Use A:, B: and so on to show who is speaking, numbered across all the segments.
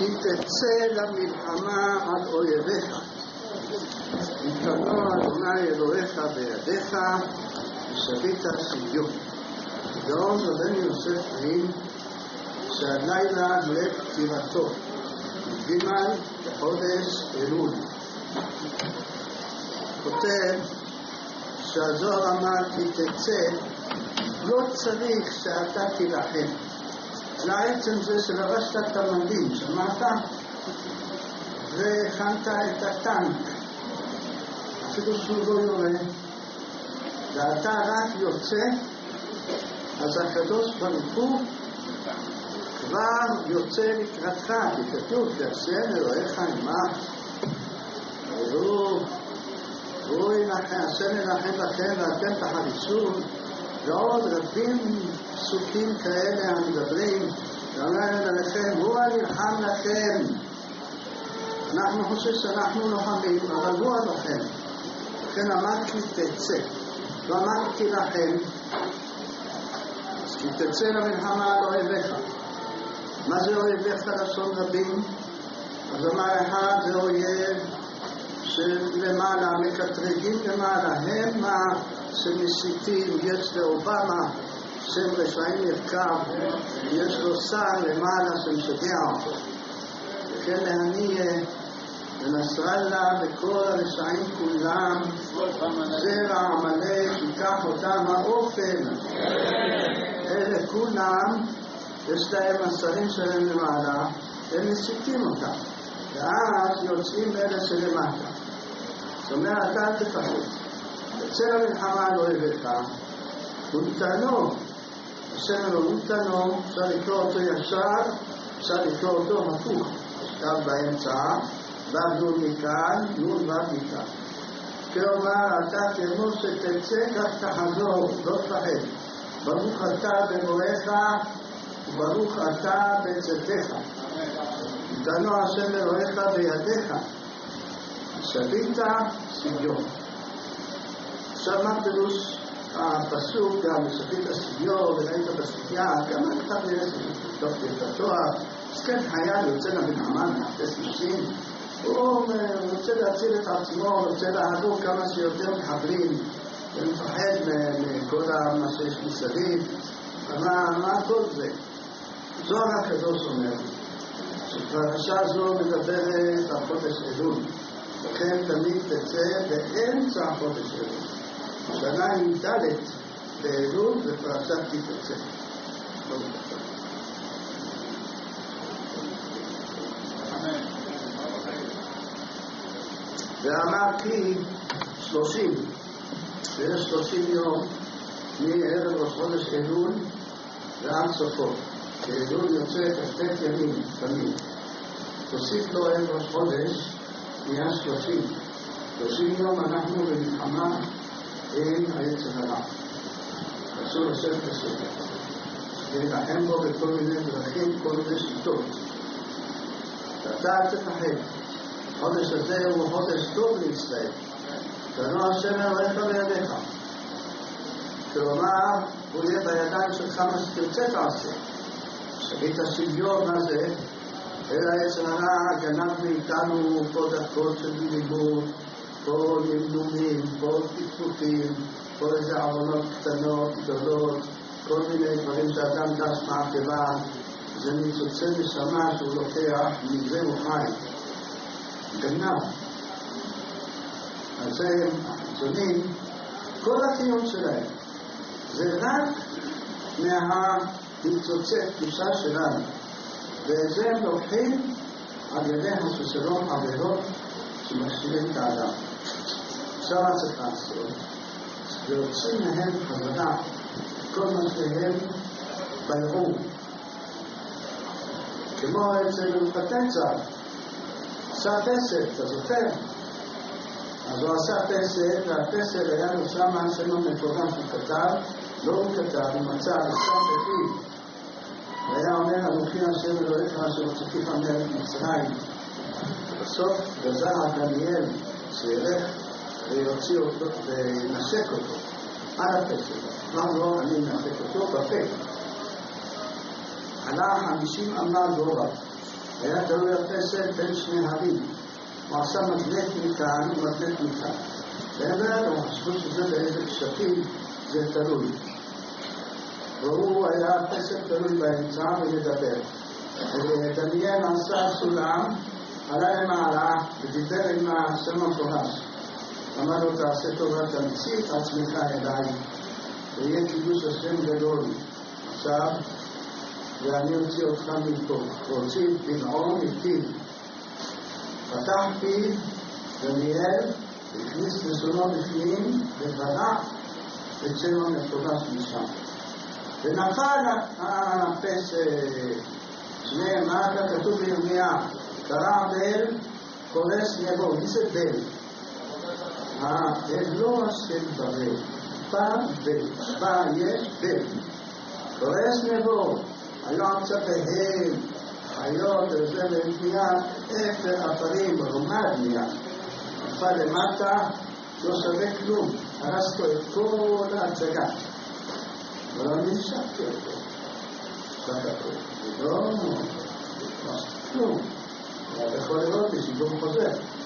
A: כי תצא למלחמה על אויביך. נתנו אדוני אלוהיך בידיך, ושבית ציון. גאון רבנו יוסף חיים, שהלילה לב פטירתו, ג' בחודש אלול. כותב שהזוהר אמר כי תצא, לא צריך שאתה תילחם. לעצם זה שלבשת את המדים, שמעת? והכנת את הטנק, אפילו שהוא לא יורה, ואתה רק יוצא, אז הקדוש ברוך הוא כבר יוצא לקראתך, כי כתוב, תעשה אלוהיך עמך, והוא ילחם, השם ילחם לכם ואתם תחרישו, ועוד רבים פסוקים כאלה המדברים, ואומרים עליכם, הוא הנלחם לכם. אנחנו חושבים שאנחנו לוחמים, אבל הוא הלוחם. לכן אמרתי תצא, לא אמרתי לכם, אז כי תצא למלחמה על אויביך. מה זה אויביך לשון רבים? אז אמר אחד זה אויב שלמעלה, מקטרגים למעלה, הם שמסיתים. יש לאובמה שם רשעים ירכב, יש לו שר למעלה שמשגע אותו. וכן להניע ונסראללה וכל הרשעים כולם, זרע עמלק ייקח אותם האופן. אלה כולם יש להם השרים שלהם למעלה, הם מסיתים אותם, ואז יוצאים אלה שלמטה. זאת אומרת, אל תפחד, יצא למלחמה על אויביך, ונתנו, השם אלו נתנו, אפשר לקרוא אותו ישר, אפשר לקרוא אותו הפוך, השקב באמצע, ועבדו מכאן, נון ועד מכאן. כלומר, אתה כמו שתצא כך תחזור, לא תפחד. ברוך אתה במוריך, וברוך אתה בצאתך. נתנו השם אלוהיך בידיך, שבית ציון. עכשיו מה פירוש הפסוק, גם שבית ציון, וראית בסוגיה, גם נכתב לתוך התואר, אז כן חייל יוצא למלחמה, מחפש נשים, הוא רוצה להציל את עצמו, רוצה להרוג כמה שיותר מחבלים, ומפחד מכל מה שיש מסביב. מה כל זה? זוהר הקדוש אומר שפרשה זו מדברת על חודש אלול, לכן תמיד תצא באמצע חודש אלול. שנה י"ד באלול ופרשת כי תצא. ואמר כי 30, ויש 30 יום מערב ראש חודש אלול ועד סופו. כאלול יוצא כ"ט ימים תמיד, תוסיף לו ערב ראש חודש, נהיה 30 יום אנחנו במלחמה עם היצר הרע. אסור לשבת בסדר, להילחם בו בכל מיני דרכים, כל מיני שיטות. ואתה אל תפחד, החודש הזה הוא חודש טוב להסתכל. תנו השם אלוהיך בידיך, כלומר הוא יהיה בידיים שלך מה שתרצה תעשה. שבית השוויון הזה, אלא יצר הרע גנב מאיתנו פה דקות של לימוד, פה נמנומים, פה תפקופים, פה איזה עוונות קטנות, גדולות, כל מיני דברים שאדם דש מעקבה, זה ניצוצי נשמה שהוא לוקח מזה וחי, גנב. אז הם החיצונים, כל הקיום שלהם זה רק מהניצוצי קדושה שלנו, ואת זה הם לוקחים על ידי הסוסרון עבירות שמכשירים את האדם. עכשיו צריך לעשות ויוצאים מהם חזרה כל מה שהם בלעו, כמו אצל פטנצה עשה פסל, אתה זוכר? אז הוא עשה פסל, והפסל היה לו שם שם המפורש הוא כתב, לא הוא כתב, הוא מצא ושם בפיו, והיה אומר אנוכי השם אלוהיך אשר הוצאתיך מארץ מצרים. בסוף גזר דניאל שילך ויוציא אותו וינשק אותו על הפסל. אמר לו, אני מנשק אותו בפה. עלה 50 אמה גובה, היה תלוי הפסל בין שני הרים. הוא עשה מגנט מכאן ומגנט מכאן. באמת הוא חשבו שזה באיזה קשתים זה תלוי. והוא היה הפסל תלוי באמצע ולדבר. ודניאל עשה סולם, עלה למעלה ודיבר עם השם המפורש. אמר לו, תעשה טובה, תמציא את עצמך אליי, ויהיה קידוש השם גדול. עכשיו, ואני אוציא אותך מפה. והוציא בנעון איתי. פתח פיו דניאל, הכניס לשונו בפנים, וברח את שם המפורש משם. ונפל הפסל. שנאמר כתוב בירמיה, קרא בל קורס נבו. מי זה בל? האלוה של בבל. בל. יש בל. קורס נבו. היום צפהם, חיות, זה לבנייה, אפר אפרים, רומד מיד. נפל למטה, לא שווה כלום. הרסתו את כל ההצגה. אבל אני נשארתי אותו. לא, כלום. אתה יכול לראות בשידור חוזר.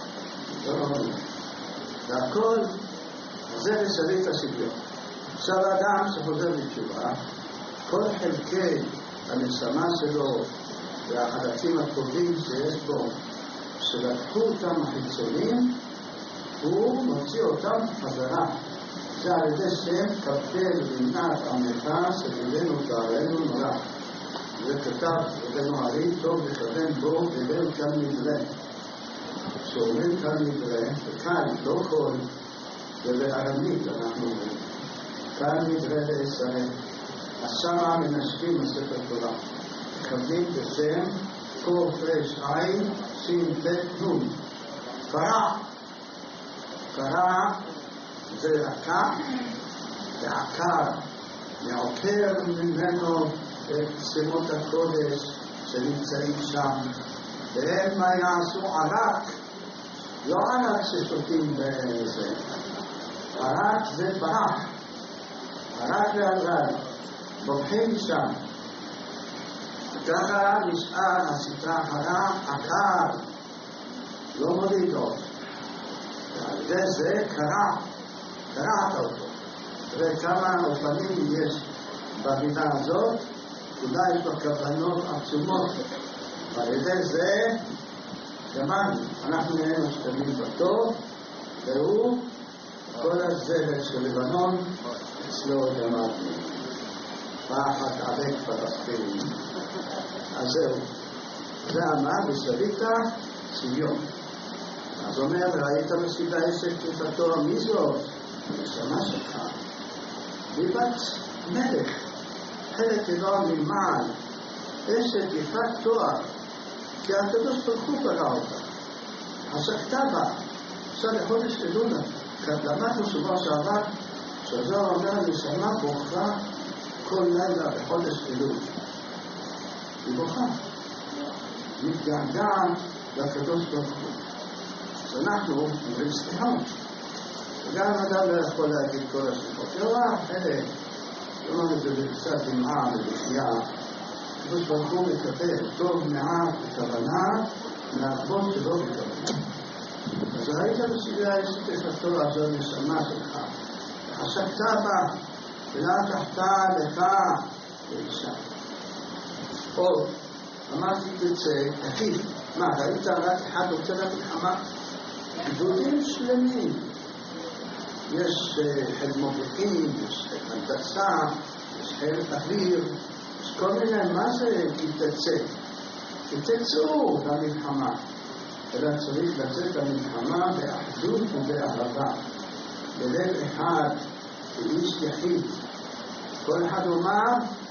A: והכל זה לשריף השוויון. עכשיו האדם שחוזר בתשובה, כל חלקי הנשמה שלו והחלקים הטובים שיש בו, שלקחו אותם החיצונים, הוא מוציא אותם חזרה. זה על ידי שם כפל ומנת עמך שגדנו תארנו נורא. וכתב רבנו הרי טוב לכוון בו ובין כאן מדרה. כשאומרים כאן מדרה, וכאן לא כל, ובארמית אנחנו אומרים, כאן מדרה לישראל. אז שמה מנשקים בספר תורה. מקבלים בשם קוף רש עין שין בית נון. קרא זה רקע ועקר, מעוקר ממנו את שמות הקודש שנמצאים שם. והם מה יעשו? ערק, לא ערק ששותים בזה, ערק זה ברח, ערק וערק, בורחים שם. ככה נשאר הסטרה הרע עקר, לא מוריד עוד. ועל ידי זה קרעת אותו. וכמה אופנים יש במילה הזאת, אולי יש בכוונות עצומות. ועל ידי זה, גמרנו, אנחנו נהיינו שתמים בטוב, והוא כל הזרק של לבנון אצלו גמרנו. פחד עבק פלסטינים. אז זהו. זה אמר ושבית שוויון. אז אומר, ראית בסידה אשת כתתו, מי זאת? הנשמה שלך. היא בת מלך. חלק אלוה ממעל. אשת יפת תואר. כי הקדוש ברוך הוא ברא אותה. עסקתה בה. עכשיו לחודש אלולה. למדנו שבוע שעבר, שהזוהר אומר, הנשמה בוכה כל לילה בחודש אלול. היא בוכה. מתגעגעת לקדוש ברוך הוא. אז אנחנו אומרים סליחות. וגם אדם לא יכול להגיד כל השליחות. חלק, לא אומר את זה בקצת דמעה ובחייה. הקדוש ברוך הוא מקבל טוב מעט בכוונה, מהרבות שלא בכוונה. אז ראית בסביבה אשת יפתו הזו נשמה שלך. עסקתה בה, ולקחתה לך לאישה. עוד, אמרתי תצא, תקיף. מה, ראית רק אחד רוצה למלחמה? גדודים שלמים. יש חיל מודיעין, יש חיל הנדסה, יש חיל אוויר, יש כל מיני, מה זה כי תצא? תצאו למלחמה. אלא צריך לצאת למלחמה באחדות ובאהבה. בלב אחד, כאיש יחיד. כל אחד אומר,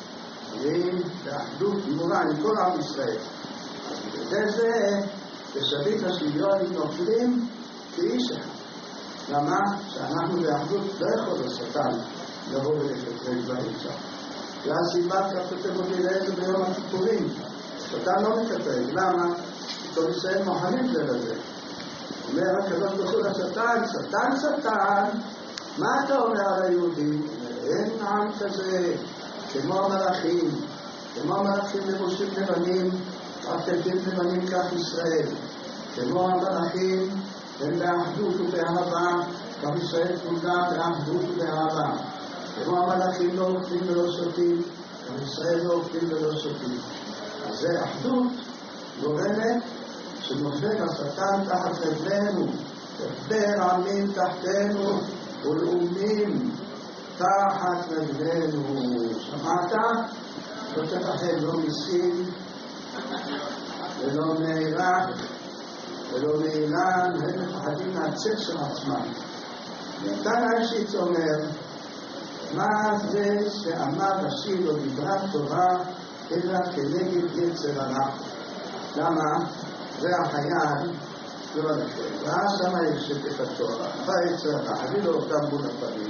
A: באחדות גמורה עם כל עם ישראל. אז בגלל זה, בשבית השוויון נופלים כאיש אחד. למה? שאנחנו באחדות לא יכול לשטן לבוא ולקטרג באמצע. והסיבה כתוב אותי לאיזה ביום הכיפורים. שטן לא מקטרג. למה? כל ישראל מוכנים זה לזה. אומר הקדוש ברוך הוא לשטן, שטן, מה אתה אומר על היהודים? אין עם כזה, כמו מלאכים לבושים לבנים, עטפים לבנים כך ישראל, כמו המלאכים הם באחדות ובאהבה, גם ישראל כולם באחדות ובאהבה. כמו המלאכים לא אוכלים ולא שותים, גם ישראל לא אוכלים ולא שותים. אז זה אחדות גורמת שנופל השטן תחת רגלינו, יפר עמים תחתנו ולאומים תחת רגלינו. שמעת? לא תפחד, לא מסין ולא מעיראק ולא מאיראן, הם מפחדים מהצל של עצמם. נתן האישית אומר, מה זה שאמר השיר לא דיברה תורה אלא כנגד יצר הרע? למה? זה החייל לא נפל, ואז שמה יש את התורה, ביצר הרע, הביא לו אותם מול הפנים.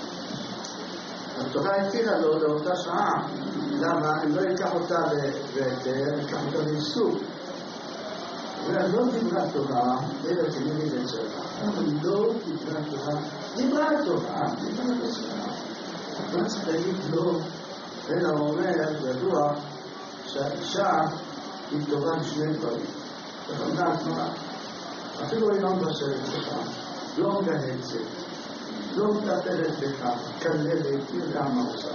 A: התורה התירה לו לאותה שעה. למה? אם לא ייקח אותה בהיתר, ייקח אותה באיסור. לא דיברה תורה, אלא כנגד יצר הרע. לא דיברה תורה, דיברה תורה, דיברה יצר הרע. מה צריך להגיד לא? אלא אומר, ידוע, שהאישה היא טובה בשני דברים. וחמדה עצמה, אפילו היא לא מבשרת לך, לא מגהצת, לא מטפלת לך, כלבת, יודעה מה עושה.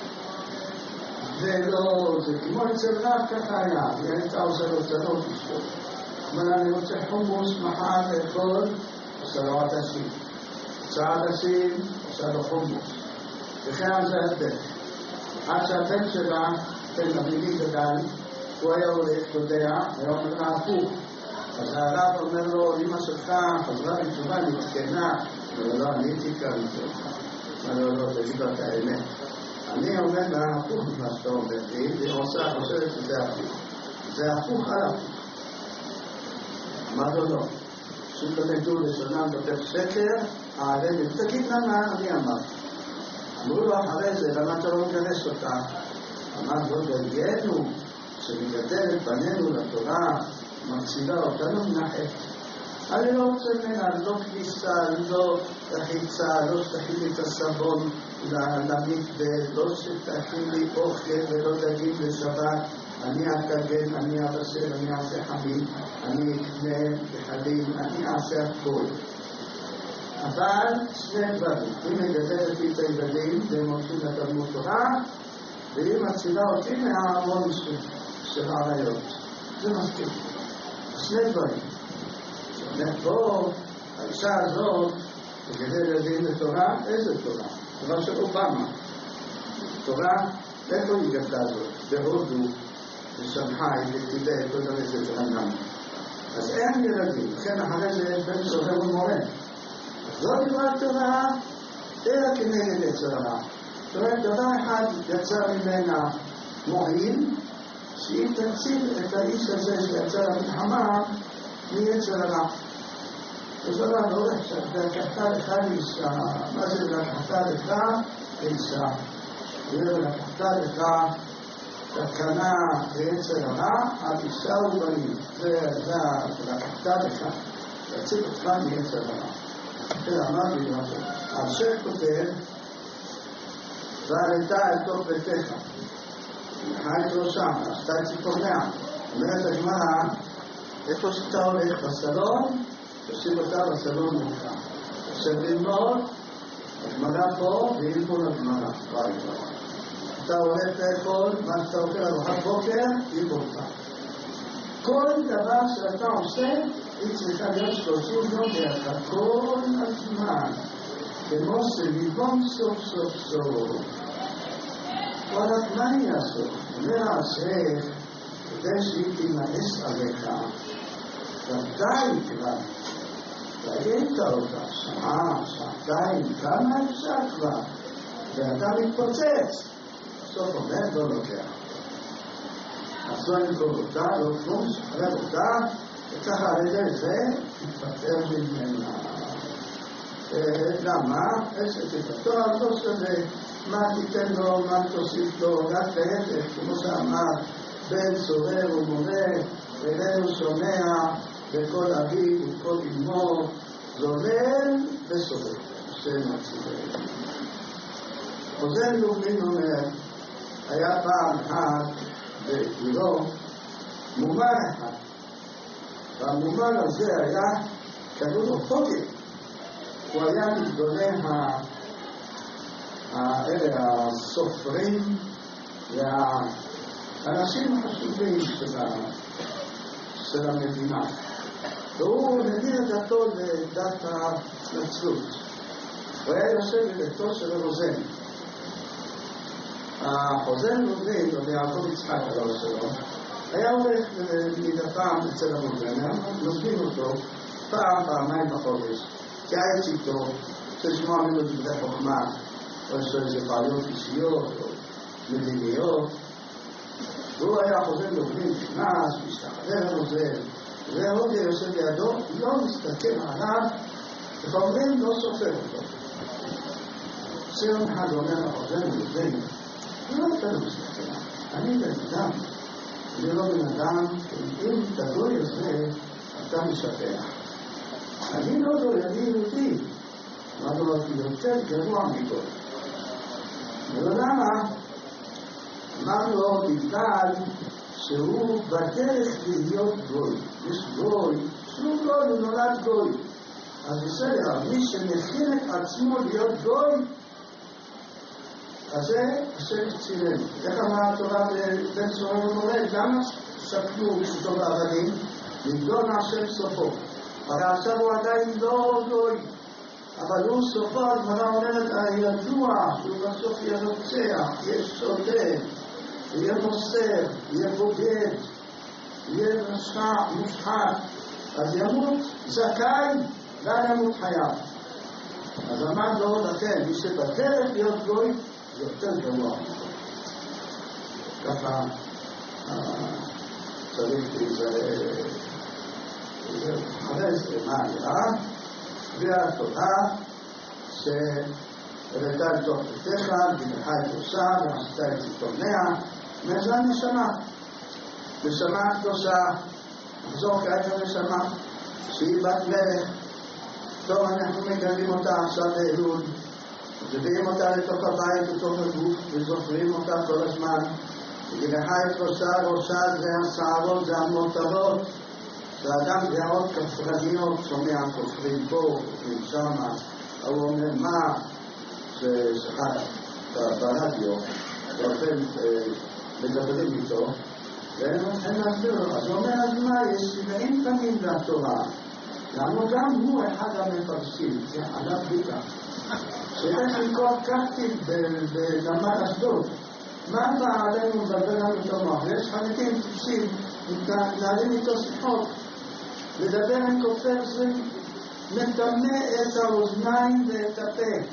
A: ולא, זה כמו אצל רב ככה היה, היא הייתה עושה לו צלות אשתו. אבל אני רוצה חומוס מחר לאכול, עושה לו עדשים. עושה עדשים, עושה לו חומוס. וכן זה הדרך. עד שהבן שלה, בן אביבי גדל, הוא היה הולך, יודע, היה אומר לה הפוך. אז הרב אומר לו, אמא שלך חזרה בתשובה, נתקנה. לא, אני הייתי כאן איתו. לא, תגיד לו את האמת. אני אומר לה הפוך ממה שאתה אומר לי, והיא חושבת שזה הפוך. זה הפוך על הפוך. אמר לו לא. שתלמדו לשנה בבית סקר, העלמת, תגיד למה אני אמר. אמרו לו אחרי זה, למה אתה לא מגרש אותה? אמר לו, דרגנו, שמגדל את בנינו לתורה, מצילה אותנו מנחת. אני לא רוצה ממנה, לא כניסה, לא רחיצה, לא שתכין לי את הסבון למקווה, לא שתכין לי אוכל ולא דגים לשבת. אני אתגן, אני אבשר, אני אעשה חמים, אני אקנה בחלים, אני אעשה הכל. אבל שני דברים, היא מגדלת לי את הילדים והם הולכים לתלמוד תורה, והיא מצילה אותי מהארון של העריות. זה מספיק. שני דברים. פה, האישה הזאת, מגדל ילדים לתורה, איזה תורה? תורה של אובמה. תורה, איפה היא גדלה זאת? בהודו, בשנגחאי, בטיבט, לא יודע איזה ג'הנם. אז אין ילדים, לכן אחרי זה יש בן סוהר ומורה. אז לא דיברה תורה, אלא כנגד יצר הרע. זאת אומרת, דבר אחד יצא ממנה מועיל, שהיא תציל את האיש הזה שיצא למלחמה מיצר הרע. אז דבר לא הולך שלקחתה לך אישה, מה זה לקחתה לך אישה? ולקחתה לך תקנה ליצר הרע, על אישה ובנים. זה לקחתה לך, תציל אותך מיצר הרע. זה אמר לי משהו. השם כותב, ועלתה אל תוך ביתך. חי את ראשם, עשתה את ציפורניה. אומרת הגמרא, איפה שאתה הולך בסלון, תושיב אותה בסלון מולך. עכשיו ללמוד, הגמרא פה, והיא פה לגמרא. אתה הולך לאכול, מה שאתה אוכל ארוחת בוקר, היא פה אותה. כל דבר שאתה עושה, היא צריכה להיות 30 יום ביחד, כל הזמן. כמו שליבום סוף סוף סוף. כל הזמן יעשו. אומר השם, כדי שהיא תימאס עליך, ודאי כבר, ראית אותה, שעה, שעתיים, כמה אפשר כבר, ואתה מתפוצץ. בסוף אומר, לא לוקח. אז לא נקרוא אותה, לא כלום, שחרר אותה, וככה על ידי זה, תתפטר ממנה. למה? אשת התפטר, לא שווה. מה תיתן לו, מה תוסיף לו, רק להפך, כמו שאמר, בן סורר ומורה, ואיננו שומע בכל אביו ובכל אמו, זולל וסורר. השם הציבור. חוזר לובלין אומר, היה פעם אחד בגירו, מומן אחד. והמומן הזה היה כדור פוגל. הוא היה מגדולי הסופרים והאנשים החשובים של המדינה. והוא מביא את דתו לדת הנצרות. הוא היה יושב בביתו של רוזן. הרוזן רוזן, או יעקב יצחק עליו שלו, היה הולך מדי פעם אצל הרוזן, נוזמים אותו פעמיים בחודש, תיעץ איתו, תשמע ממנו דברי חוכמה, או יש לו איזה בעיות אישיות, או מדיניות. והוא היה חוזר לרוזן, נכנס, משתחרר לרוזן, והרוזן יושב לידו, לא מסתכל עליו, לפעמים לא סופר אותו. ציון אחד אומר לרוזן לרוזן, לא אתה לא מסתכל, אני בן אדם, אני לא בן אדם, אם תדוי הזה, אתה משפח. אני לא דוי, אני יהודי. אמר לו, יותר גרוע מכל. ולא למה? אמר לו, בגלל שהוא בדרך להיות גוי. יש גוי, שהוא גוי, הוא נולד גוי. אז בסדר, מי שמכין את עצמו להיות גוי, אז זה השם צילם. איך אמרה התורה בן סורר ומורה? למה שקלו פשוטו בעבדים? לגדול מהשם סופו. הרי עכשיו הוא עדיין לא גוי. אבל הוא סופו, הגמרא אומרת, הידוע שהוא בסוף יהיה רוצח, יהיה שוטה, יהיה מוסר, יהיה בוגד, יהיה מושחת. אז ימות זכאי, לא ימות חייו. אז אמר לו, לכן, מי שבדרך להיות גוי, זה יותר גרוע. ככה צריך להיזהר. אחרי זה מה היה? והתורה שהראתה לתוך ביתך, גידך את ראשה ועשתה את ציפורניה, וזה הנשמה. נשמה קדושה, נחזור כעת הנשמה, שהיא בת מלך. טוב, אנחנו מגלים אותה עכשיו לאלול, מביאים אותה לתוך הבית, לתוך הגוף, וזוכרים אותה כל הזמן. גידך את ראשה זה השערות, זה המותרות. ואדם דעות כפרניות שומע כופרים פה, כופרים שמה, הוא אומר מה ששחק ברדיו, ואופן מדברים איתו, והם מתחילים להסביר לו. אז הוא אומר, אז מה, יש 70 פנים לתורה, למה גם הוא אחד המפרשים, זה עליו ביטה, שאיך לקרוא קחתי בנמל אשדוד, מה בא עלינו לדבר לנו את המוח? יש חלקים טיפשים, מתנהלים איתו שיחות, לדבר עם כופר זה מטמא את האוזניים ואת הפה.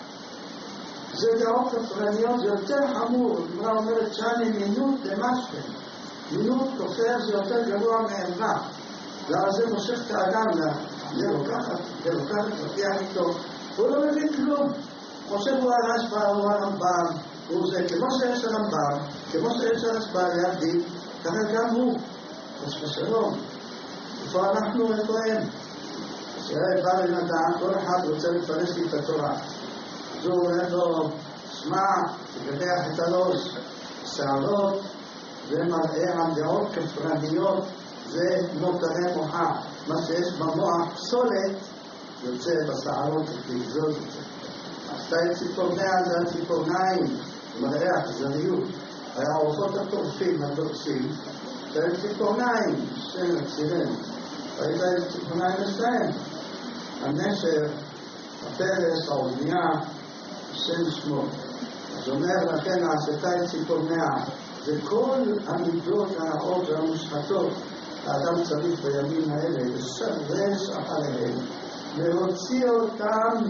A: זה דעות כפרניות, זה יותר חמור. הגמרא אומרת שאני מינות דמשכן. מינות כופר זה יותר גרוע מערווה. ואז זה מושך את האדם לרוקחת, לוקח איתו. הוא לא מבין כלום. חושב הוא הרשב"א, הוא הרמב"ם, הוא זה כמו שיש הרמב"ם, כמו שיש הרשב"א לידי, ככה גם הוא. אז בשלום. איפה אנחנו רפואים? שיהיה בא בן אדם, כל אחד רוצה לפרש לי את התורה. אז הוא אומר לו, שמע, תגדח את הראש, שערות, זה מראה על דעות כפרניות, זה מותרי מוחה. מה שיש במוח פסולת, יוצא בשערות לגזוז את זה. עשתה את ציפורניה, זה הציפורניים, מראה אכזריות. היה עורכות הטורפים, הדורסים, זה ציפורניים, שם הצילם. ראית את ציפורניים לסיים. הנשר, הפרס, האוזניה, שם שמו. אז אומר לכן, עשתה את ציפורניה. זה כל המידות הרעות והמושחתות. האדם צריך בימים האלה לשרש אחריהם, להוציא אותם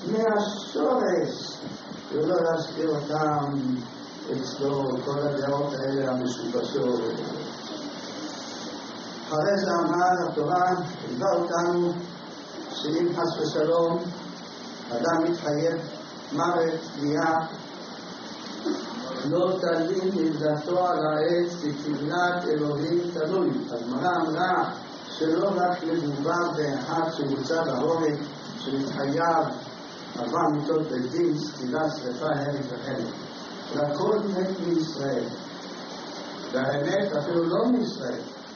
A: מהשורש, ולא להשאיר אותם אצלו, כל הדעות האלה המשובשות. אחרי זה אמר התורה, ליווה אותנו, שאם חס ושלום, אדם מתחייב מוות, תביעה, לא תלין נבדתו על העץ כתבנת אלוהים תלוי. הגמרא אמרה שלא רק מדובר באחד שמוצא להורג, שמתחייב 4 מיתות בדין, סתירה, שרפה, הרג וחלק. לכל מת מישראל. והאמת אפילו לא מישראל.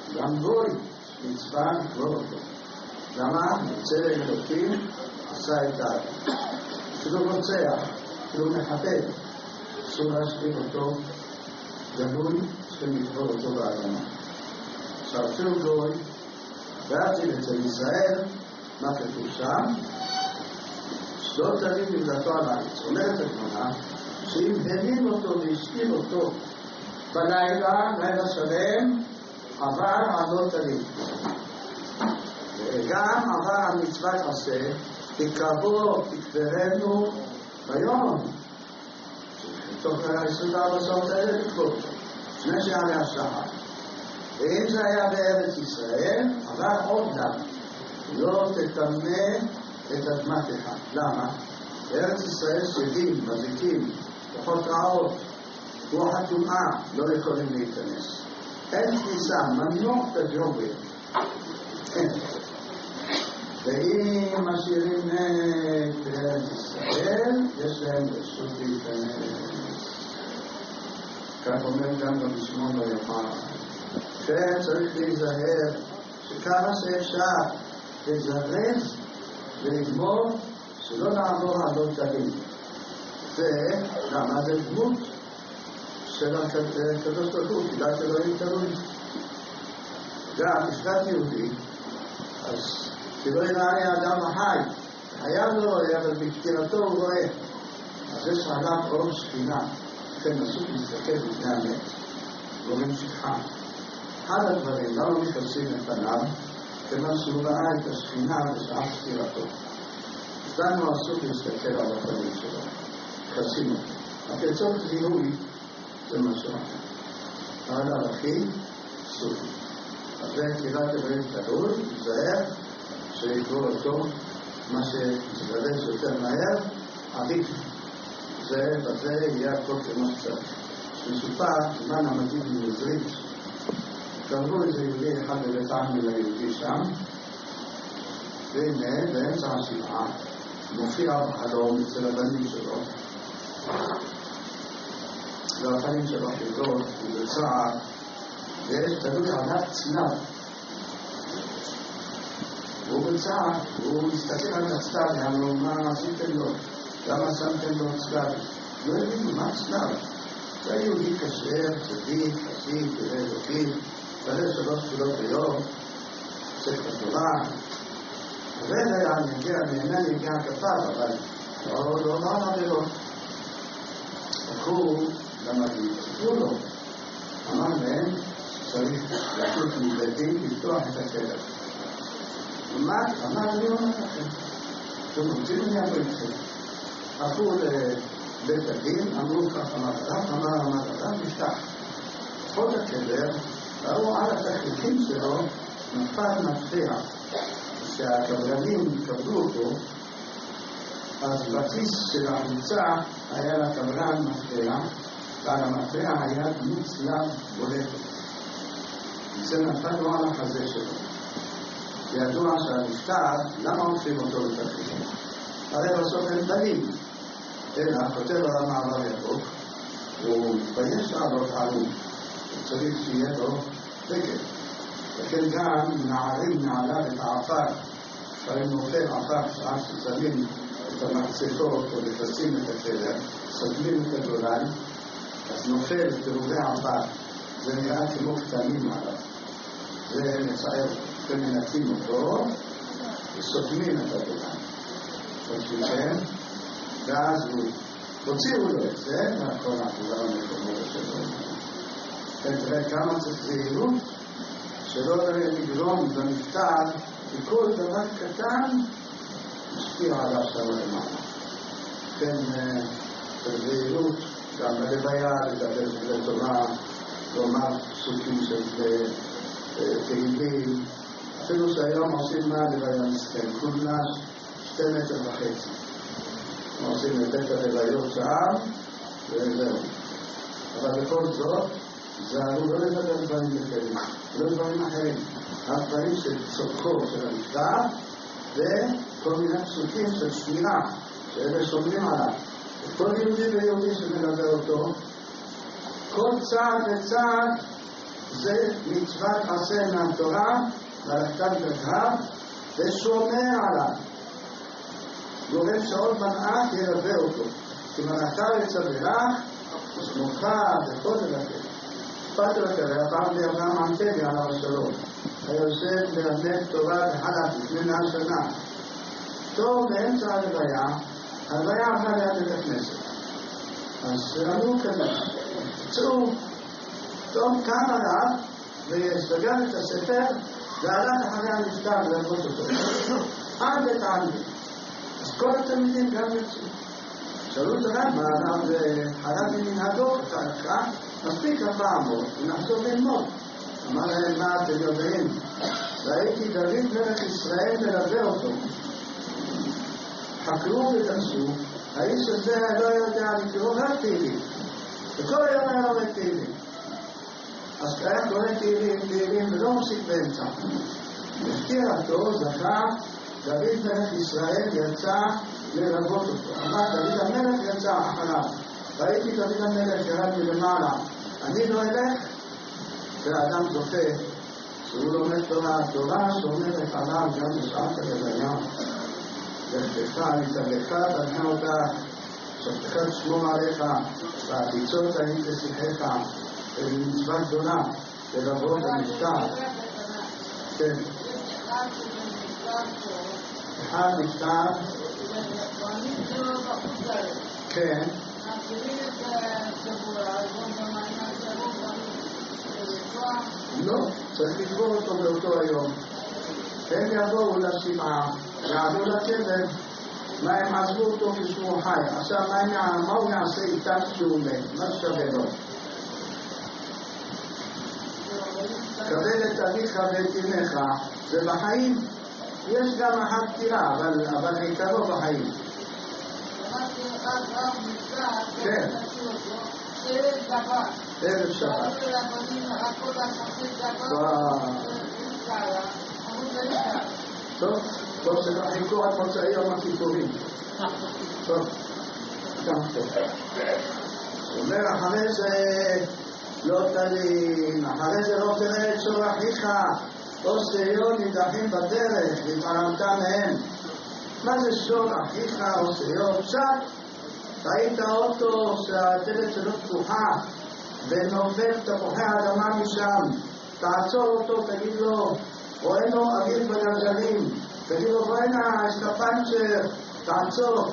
A: גם גוי, מצווה לקרוא אותו. למה? בצלם אלוקים עשה את האדם. אפילו רוצח, אפילו מחבל, אסור להשאיר אותו גלוי, צריכים לקרוא אותו באדמה. עכשיו אפילו גוי, בעתיד אצל ישראל, מה כתוב שם? לא תמיד נבלתו על הארץ. אומרת הגמרא, שאם הרים אותו והשאיר אותו בלילה, לילה שלם, עבר על לא תמיד. וגם עבר על מצוות עשה, תקרבו, תקברנו ביום. תוך 24 שעות האלה תקבור, לפני שעלה השחר. ואם זה היה בארץ ישראל, עבר עוד דם. לא תטמא את אדמתך. למה? בארץ ישראל שדים, מזיקים, כוחות רעות, רוח הטומאה, לא יכולים להיכנס. אין כניסה, ממנוע תג'ובי. אין. ואם משאירים בארץ ישראל, יש להם רשות להיכנס. כך אומר גם רבי שמעון בר יוחאי. כן, צריך להיזהר שכמה שאפשר לזרז ולגמור שלא נעבור על לא תלים. ולמה זה דמות של הקדוש ברוך הוא, כדאי אלוהים תלוי. גם משפט יהודי, אז שלא יראה לי האדם החי, חייב לא רואה, אבל בפטירתו הוא רואה. אז יש עליו אור שכינה, לכן אסור להסתכל בפני המת, גורם שכחה. אחד הדברים, למה מכסים את פניו? כיוון שהוא ראה את השכינה בשעת פטירתו. אז לנו אסור להסתכל על הפנים שלו, מכסים אותו. רק לצורך זיהוי זה משהו אחר. אבל ערכים אסור. אז זה תפילת אלוהים תלוי, להיזהר, שיקרוא אותו, מה שתגרש יותר מהר, עדיף. בזה יהיה הכל כמו שצריך. מסופר, זמן המגיד מנזרית, קראו איזה יהודי אחד בבית עמי ליהודי שם, והנה באמצע השבעה מופיע בחלום אצל הבנים שלו, והפנים שלו חידות ובצער, ויש תלוי עליו צלב. והוא בצער, והוא מסתכל על הצלב, ואמרו, מה עשיתם לו? למה שמתם לו צלב? לא הבינו, מה צלב? זה יהודי כשר, צדיק, חסיד, ירא אלוקים, תעלה 3 תפילות ביום, עוסק בתורה. עובד היה נהנה נהגה כתב, אבל לא אמר לו. לקחו למגיד, סיפרו לו. אמר להם שצריך להחליט מילדים לפתוח את הכלב. אמר לי אומר לכם, אתם רוצים אני אבוא איתכם. הלכו לבית הדין, אמרו כך אמר אדם, נפתח. פחות הכלב, ראו על התחליטים שלו נפל מפתח. כשהקברנים קבלו אותו, אז בכיס של החולצה היה לקברן מפתח, ועל המפתח היה דמות צלב בולטת. זה נפל לו על החזה שלו. ידוע שהנפטר, למה הופכים אותו לתחליטים? הרי בסוף הם דלים. אלא, כותב על המעבר יבוק, הוא מתבייש לעלות עלום. הוא צריך שיהיה לו דגל. וכן גם נערים נעלה את העפר, לפעמים נופל עפר שעה ששמים את המחצפות או לפסים את הכלב, סגלים את הגולן, אז נופל תרובי עפר, זה נראה כמו קטנים עליו. זה מצער, ומנקים אותו, וסותמים את הגולן. ושלכם, ואז הוא הוציאו לו את זה, והכל עבודה המקומות שלו. תראה כמה צריך זהירות, שלא לגרום במפתר, וכל דבר קטן משפיע עליו שם למעלה. כן, זהירות, גם בלוויה, לדבר של תורה, לומר פסוקים של תהילים, אפילו שהיום עושים מהלוויה מסכן, כולה 2.5 מטר. עושים לתת הלוויות שם, וזהו. אבל בכל זאת, זהרו לא לדבר דברים אחרים, לא דברים אחרים, רק דברים של צורכו של המפתר, וכל מיני פסוקים של שמירה, שאלה שומרים עליו. כל יהודי ויהודי שמדבר אותו, כל צעד וצעד זה מצוות עשה מהתורה, ללכתן בקרב, ושומר עליו. גורם שעוד מנעך ילווה אותו. כי מנעך יצברך, ושמוך וכל לבקר. אכפת לבקר, היה פעם לאברהם ענתבי עליו השלום. היה יושב ללמד תורה בחלק לפני 100 שנה. טוב, באמצע הלוויה עברה ליד בית הכנסת. אז אמרו קדיש. צאו, טוב קם עליו וסגר את הספר והלך אחרי הנפטר ללמוד אותו. עד לתענית. אז כל התלמידים גם יצאו. שאלו את הרב, מה הרב חרב ממנהגו, אתה לקחה? מספיק 400, ונחזור ללמוד. אמר להם, מה אתם יודעים? ראיתי דוד מלך ישראל מלווה אותו. חקרו ודרשו, האיש הזה לא יודע לקרוא רק תהילים. וכל היום היה לומד תהילים. אז היה קורא תהילים ולא מוסיף באמצע. הפתיע אותו, זכה, דוד מלך ישראל יצא ללוות אותו. אמר, דוד המלך יצא אחריו. ראיתי דוד המלך ירד מלמעלה. אני לא אלך, והאדם זוכה שהוא לומד תורה, התורה שאומרת עליו גם בשעת הלוויה. לכתך, מצוותך, תנחה אותך, שבתך תשמור עליך, והעקיצות היית לשיחך, מצווה גדולה, ללוות הנפטר. כן. אחד נפטר. כן. לא, צריך לקבור אותו באותו היום. הם יבואו לשבעה, יעדו לקבר, מה הם עזבו אותו כשהוא חי. עכשיו מה הוא יעשה איתם כשהוא מת? מה שווה לו? קבל את אביך ואת אמך, זה בחיים. יש גם אחת פטירה, אבל עיקרו בחיים. כן. ערב שבת. טוב שלא חיכו עד מוצאי יום הכיפורים. טוב, גם טוב. אומר אחרי זה לא תלין, אחרי זה לא תראה את שור אחיך, או סיון נידחים בדרך, והתעלמת מהם. מה זה שור אחיך או סיון? פשט, ראית אותו שהדלת שלו פתוחה, ונופל תפוחי האדמה משם, תעצור אותו, תגיד לו, או אין לו אוויר בגלגלים, תגיד לו, בוא הנה, יש את הפנצ'ר, תעצור.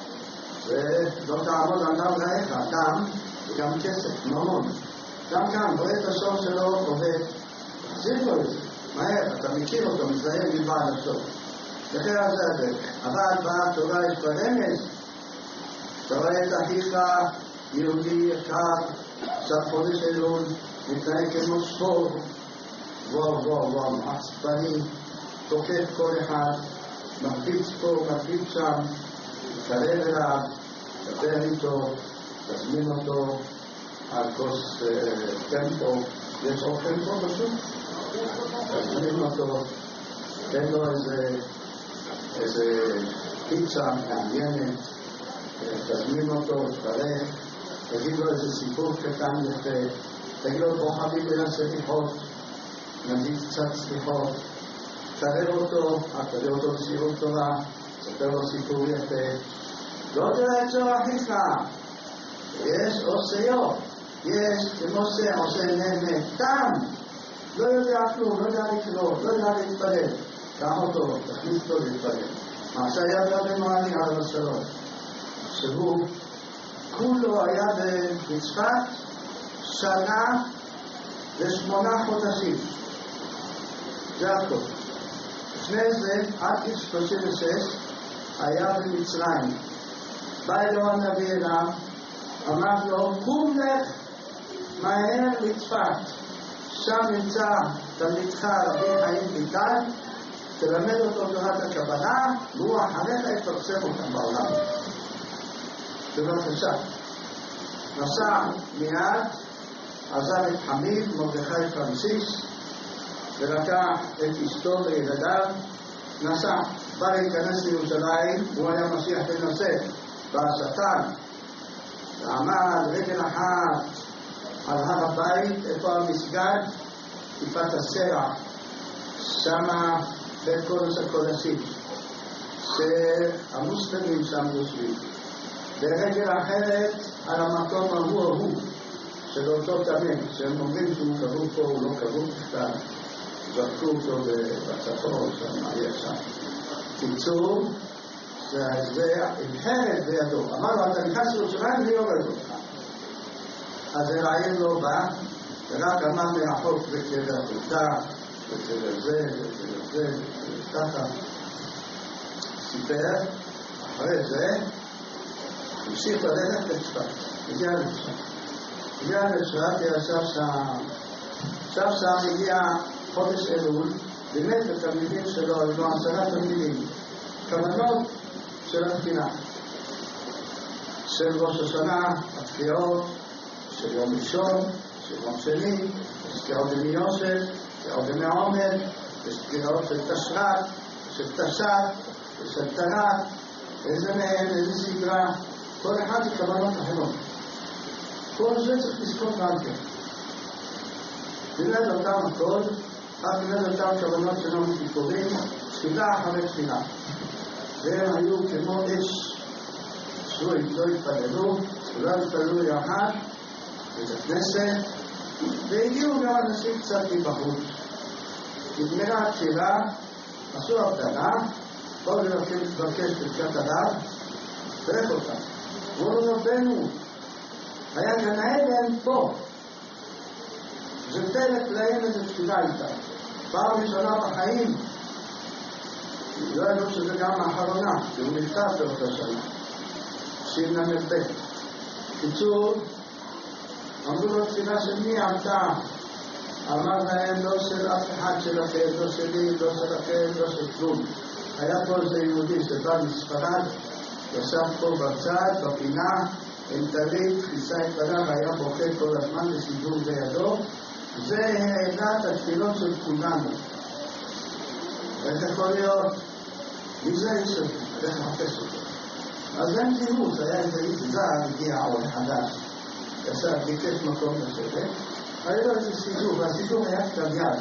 A: ולא תעמוד על דם רעך, דם וגם כסף, ממון. גם כאן, רואה את השור שלו עובד, תחזיר לו את זה, מהר, אתה מכיר אותו, מזהה מבעל השור. לכן על זה הדרך. אבל בתורה יש ברמז, אתה רואה את אחיך, יהודי יקר, קצת חודש אלול, מתנהג כמו שור, וואו, עצבני, תוקף כל אחד, מרביץ פה, מרביץ שם, מתקרב אליו, דבר איתו, תזמין אותו על כוס טמפו, יש אוכל פה פשוט? תזמין אותו, תן לו איזה פיצה מעניינת, תזמין אותו, תברך, תגיד לו איזה סיפור קטן יפה, תגיד לו בוא חביב בין הסליחות, נגיד קצת סליחות, תראה אותו לשיעור תורה, תספר לו סיפור יפה, לא תראה את שור אחיך, יש עושיו, יש כמו שעושה נמתם, לא יודע כלום, לא יודע לקרוא, לא יודע להתפלל, קח אותו, תכניס אותו להתפלל. מה שהיה רבנו עלי עליו השלום, שהוא כולו היה בצפת שנה ו8 חודשים. זה הכל. לפני זה, עד גיל 36, היה במצרים. בא אלוהו הנביא אליו, אמר לו, קום לך מהר לצפת. שם נמצא תלמידך רבי חיים ויטל, תלמד אותו תורת הקבלה, והוא אחריך יפרסם אותם בעולם. בבקשה. נסע מיד, עזב את חמיד, מרדכי פרנסיס, ולקח את אשתו וילדיו, נסע, בא להיכנס לירושלים, הוא היה משיח בן יוסף, והשטן, ועמד רגל אחת על הר הבית, איפה המסגד, טיפת הסלע, שמה בית קודש הקודשים, שהמוסלמים שם יושבים. ברגל אחרת על המקום ההוא של אותו תמים, שהם אומרים שהוא קבור פה, הוא לא קבור בכלל, זרקו אותו בצפון, שם היה שם. קיצור, זה עם חרב בידו. אמרנו, אתה נכנס לירושלים ויורד אותך. אז הרעיון לא בא, ורק אמר מרחוק בקבר החולטה, בקבר זה, בקבר זה, ככה. סיפר, אחרי זה, המשיך ללכת לצפת, הגיע לצפת. הגיע לצפת, ישב שם הגיע חודש אלול, באמת לתלמידים שלו, היו 10 תלמידים, כוונות של התפילה, של ראש השנה, התפילות, של יום ראשון, של יום שני, יש תפילות ימי יוסף, תפילות ימי עומר, יש תפילות של תשרת, של תשת, של תנת, איזה מהם, איזה סדרה, כל אחד זה כוונות אחרות. כל זה צריך לזכור גם כן. תלמד אותם הכל, רק תלמד אותם כוונות שלנו כיפורים, תפילה אחרי תפילה. והם היו כמו אש, לא התפללו, ולא התפללו יחד, בית הכנסת, והגיעו גם אנשים קצת מבחוץ. נגמרה התפילה, עשו הבדלה, באו לבקש ברכת הרב, פרק אותם. אמרו רבנו, היה גן עדן פה. זה פרק להם איזה תפילה איתה. פעם ראשונה בחיים, לא ידעו שזה גם האחרונה, כי הוא נפטר באותה שנה. שינה מבית. קיצור, אמרו לו תפילה של מי עמתה? אמר להם לא של אף אחד שלכם, לא שלי, לא שלכם, לא של כלום. היה פה איזה יהודי שבא מספרד, ישב פה בצד, בפינה, עם טלית, תפיסה את פניו, היה בוכה כל הזמן בסידור בידו. זה העדת התפילות של כולנו. איך יכול להיות? מי זה איש הזה? איך מחפש אותו? אז אין תירוץ, היה איזה איש זר, הגיע עוד חדש. ישב, ביקש מקום לשבת. היה לו איזה סידור, והסידור היה כתב יד.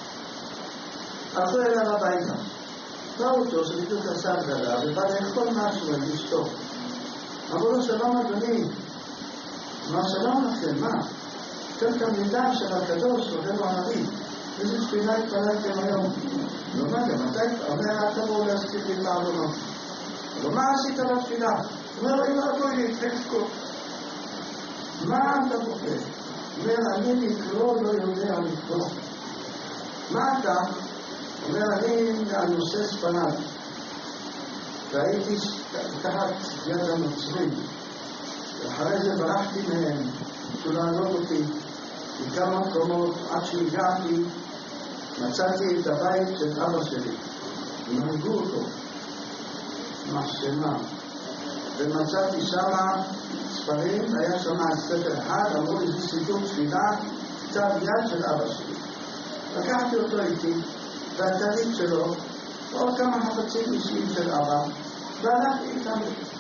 A: הלכו אליו הביתה. באו אותו שבדיוק עשה גדלה, ובא לאכול משהו על אשתו. אמרו לו, שלום אדוני. אמר, שלום לכם, מה? אתם תלמידיו של הקדוש, רבנו הנביא. איזה תפילה התפללתם היום? לא מגע, מתי? אומר, אל תבואו להזכיר לי בעוונות. אבל מה עשית בתפילה? אומר, היו הגויים, תחזקו. מה אתה בוחר? אומר, אני לקרוא לא יודע לקרוא. מה אתה? אומר, אני נושא ספניו. והייתי תחת יד הנוצרים. ואחרי זה ברחתי מהם, כדי להרוג אותי. מכמה מקומות, עד שהגעתי, מצאתי את הבית של אבא שלי. נהרגו אותו. מחשמה. ומצאתי שמה ספרים, היה שמה ספר אחד, אמרו לי, זה סידור תפילה, כתב יד של אבא שלי. לקחתי אותו איתי, והטלית שלו, ועוד כמה חפצים אישיים של אבא, והלכתי איתם.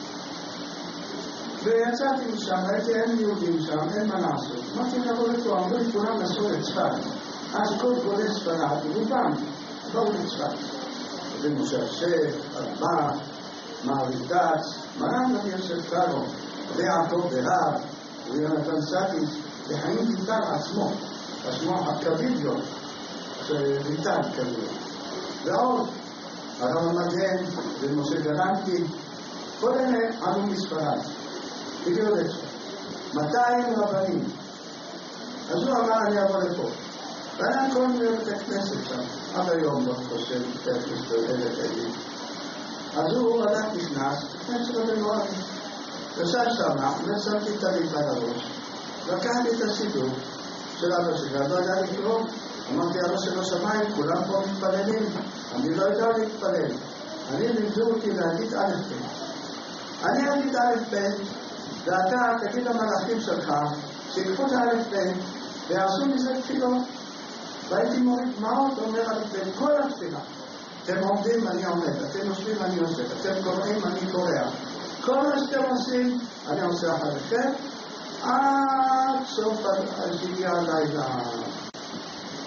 A: ויצאתי משם, ראיתי אין יהודים שם, אין מה לעשות. אמרתי לבוא לפה, אמרו לי כולם נסעו לצפת. אז כל גולי ספרד, רובם, באו לצפת. ומשה השף, ארבע, מעריך דץ, מרן רבי יוסף קארו, ויעקב ברב, ויונתן סאטיס, וחיים ויטל עצמו הקבידיו, ויטל קבידיו. ועוד, הרב המגן ומשה גרנטי, כל אלה עלו מספרד. הגיעו לצפת. 200 רבנים. אז הוא אמר, אני אבוא לפה. והיה כל מיני בתי כנסת שם. עד היום לא חושב, תכף אלה כאלה. אז הוא הלך נכנס, נכנס רבנו אבי. ישב שמה, ושמתי טלית על הראש. לקחתי את הסידור של אבא שלי, אני לא יודע לקרוא. אמרתי, אבא של השמיים, כולם פה מתפללים. אני לא יודע להתפלל. אני לימדו אותי להגיד א' ב'. אני אגיד א' ב', ואתה תגיד למלאכים שלך, שיקחו את א' ב', ויעשו מזה תפילות. והייתי מוריד דמעות, אומר א' ב', כל התפילה. אתם עומדים, אני עומד, אתם יושבים, אני יושב, אתם קוראים, אני קורא. כל מה שאתם עושים, אני עושה אחריכם, עד סוף הגיע הלילה.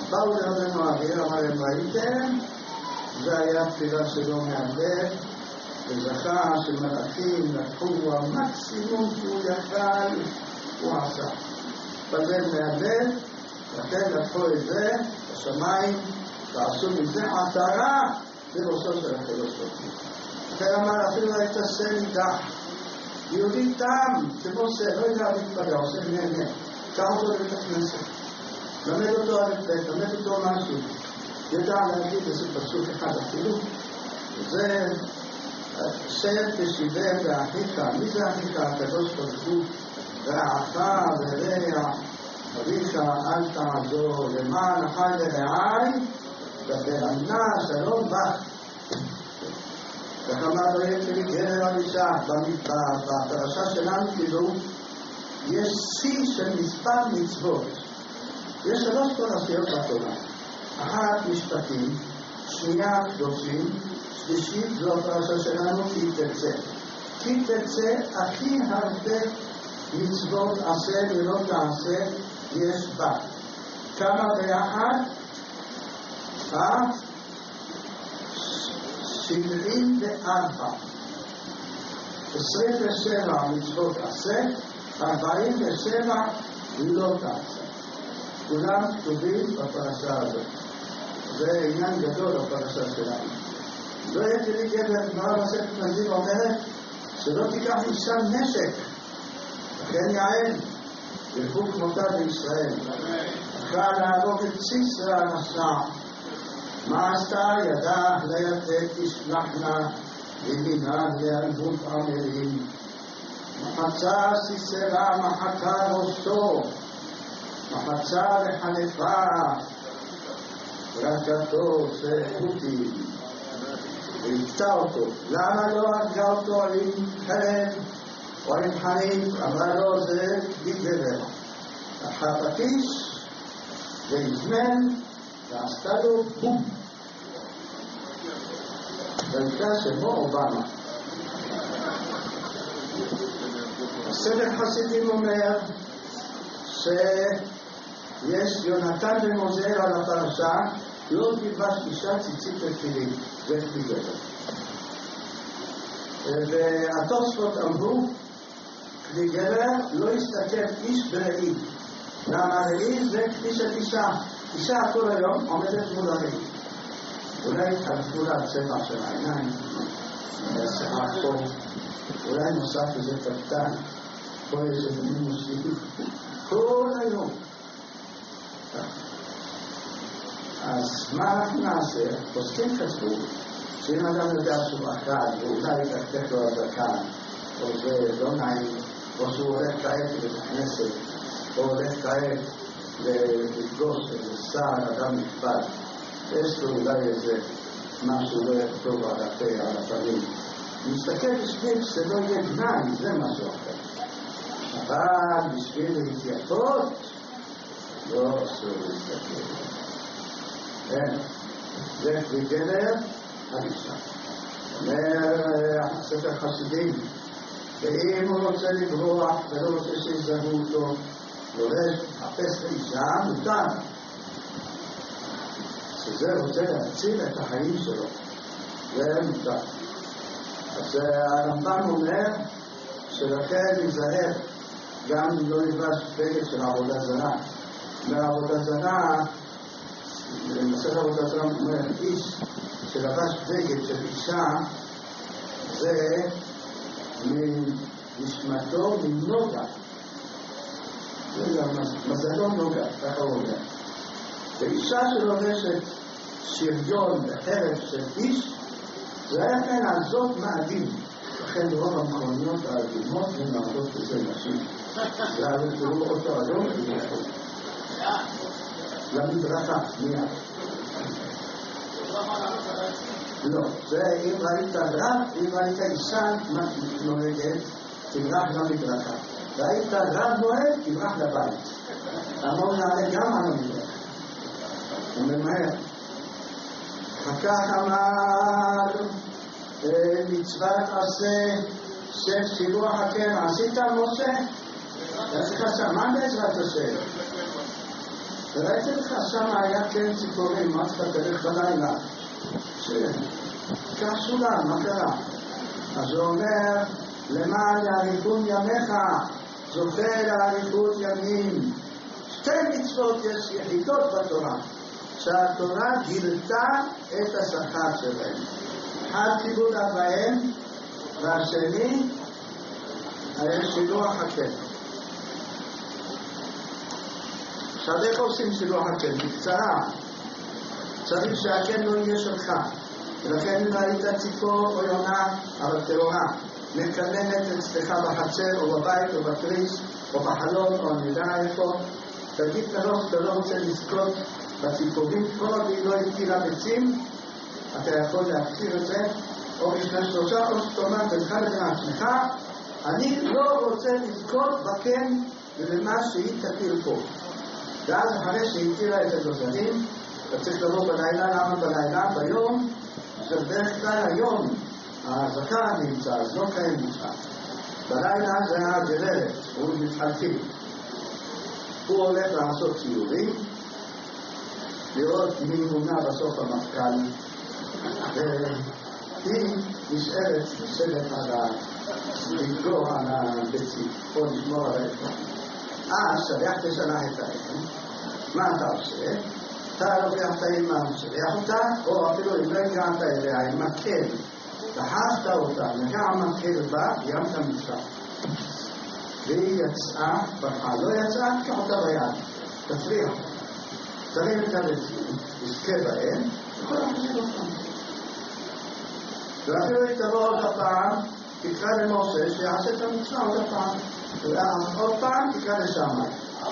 A: באו לרבנו אביר, אמר להם ראיתם? זה היה תפילה שלו מהלב, וזכה שמלאכים לקחו המקסימום שהוא יכל, הוא עשה. בלב מהלב, לכן לקחו את זה בשמיים, ועשו מזה עטרה בראשו של הקדוש ברוך הוא. לכן אמר אפילו את עשה נידח. יהודי תם, כמו זה, לא יודע להתפגע, עושה נהנה. קח אותו לבית הכנסת. למד אותו על בית, למד אותו משהו. ידע להגיד איזה פסוק אחד אפילו. זה שב תשיבם באחיך. מי זה אחיך? הקדוש ברוך הוא. רעך ורע אביך אל תעזור. למען אחי ורעי ובאמנה שלום בך. וכמה דברים שלי גרר על אישה. בפרשה שלנו כאילו יש שיא של מספר מצוות. יש 3 פרשיות בתורה. אחת משפטים, שנייה קדושים, שלישית זו הפרשה שלנו כי תצא. כי תצא הכי הרבה מצוות עשה ולא תעשה יש בה. כמה ביחד? 74. 27 מצוות עשה, 47 לא תעשה. כולם כתובים בפרשה הזאת. זה עניין גדול בפרשה שלנו. לא יהיה לי גבר, גמרא מסכת נזיר אומרת שלא תיקח משם נשק. לכן יעל, ילכו כמותה בישראל. אחר להרוג את סיסרא הנשע. מה עשתה? ידע ליתד תשלחנה ומינה להלבות עמלים. מחצה סיסרא מחקה ראשו. מחצה וחנפה. רקתו שחוטי. והקטע אותו. למה לא הרגה אותו עם חרב או עם חנית? אמרה לו זה גבר. לקחה פטיש והזמן ועשתה לו בום. והייתה שמו אובמה. הסדר חסידים אומר שיש יונתן ומוזר על הפרשה לא תלבש אישה ציצית ותפילין. זה כלי גבר. והתוספות אמרו כלי גבר לא יסתכל איש ברעי. למה רעי זה כלי של אישה. אישה כל היום עומדת מול הרעי. אולי חלפו לה צבע של העיניים, שיער פה, אולי נוסף איזה קטן, פה יש איזה מינוסים, כל היום. אז מה אנחנו נעשה? פוסקים כתבו שאם אדם יודע שהוא אחד ואולי יתקתק לו הזקן או זה לא נעים או שהוא הולך כעת לבית הכנסת או הולך כעת לפגוש איזה שר אדם נפרד יש לו אולי איזה משהו לא יכתוב על הפה, על הפנים מסתכל בשביל שזה לא יהיה גנאי, זה משהו אחר אבל בשביל להתייפות לא אסור להסתכל זה גבר הראשון. אומר ספר חסידים, ואם הוא רוצה לברוח ולא רוצה שיזהו אותו, הולך לחפש לאישה, מותר. שזה רוצה להציל את החיים שלו. זה מותר. אז הרמב"ם אומר שלכן להיזהר גם אם לא נלבש בגד של עבודה זרה. מעבודה זרה במסכת עבודה זרה אומר איש שלבש בגד של אישה זה מנשמתו מנוגה זה מזלו נוגה ככה הוא אומר ואישה שלובשת שריון בחרב של איש זה היה כאן על זאת מאדים לכן רוב המכוניות האדומות הן מעדות בזה נשים ואנחנו תראו אותו אדום למדרכה, מיד. לא, זה אם ראית רב, אם ראית אישה נוהגת, תברח למדרכה. ראית רב נוהג, תברח לבית. אמרו נעלה גם על המדרכה. הוא ממהר. אחר אמר, מצוות עשה, שם שיבוח הקרע. עשית משה? אז חסר, מה בעזרת השם? וראיתי לך שם היה כן ציפורים, מה צריך תלך בלילה? כעסו לה, מה קרה? אז הוא אומר, למען יאריכון ימיך, זוכה לאריכות ימים. שתי מצוות יש יחידות בתורה, שהתורה גילתה את השכר שלהם. אחד כיבוד אב ואם, והשני היה שילוח הקן. עכשיו איך עושים שילוח הקן? בקצרה. צריך שהקן לא יהיה שלך. ולכן אם ראית ציפור או יונה, אבל טהורה, מקננת אצלך בחצר או בבית או בתריס או בחלון או אני יודע איפה, תגיד אתה לא רוצה לזכות בציפורים, כל עוד היא לא התקילה ביצים, אתה יכול להכיר את זה, או בשנה שלושה, או שתאמר בינך לבין עצמך, אני לא רוצה לזכות בקן ובמה שהיא תטיל פה. ואז אחרי שהיא הטילה את הגוזלים, אתה צריך לבוא בלילה, למה בלילה? ביום, שבדרך כלל היום הזקן נמצא, אז לא קיים נמצא. בלילה זה הגברת, הוא מתחלפים. הוא הולך לעשות ציורים, לראות מי מונה בסוף המפכ"ל, והיא נשארת לשבת על לגור על הביצים, או לשמור על האפן. שליח תשלח את האפן. מה אתה עושה? אתה לוקח את האמא, משלח אותה, או אפילו אם לא הגעת אליה, עם מקל, דחפת אותה, נגע המקל בה, קיימת מצווה. והיא יצאה, ברכה, לא יצאה, תקח אותה ביד, תפריח. תרים את הביצים, תזכה בהם, וכל החזיר אותם. ואפילו היא תבוא עוד הפעם, תקרא למשה שיעשה את המצווה עוד הפעם. עוד פעם תקרא לשמאי.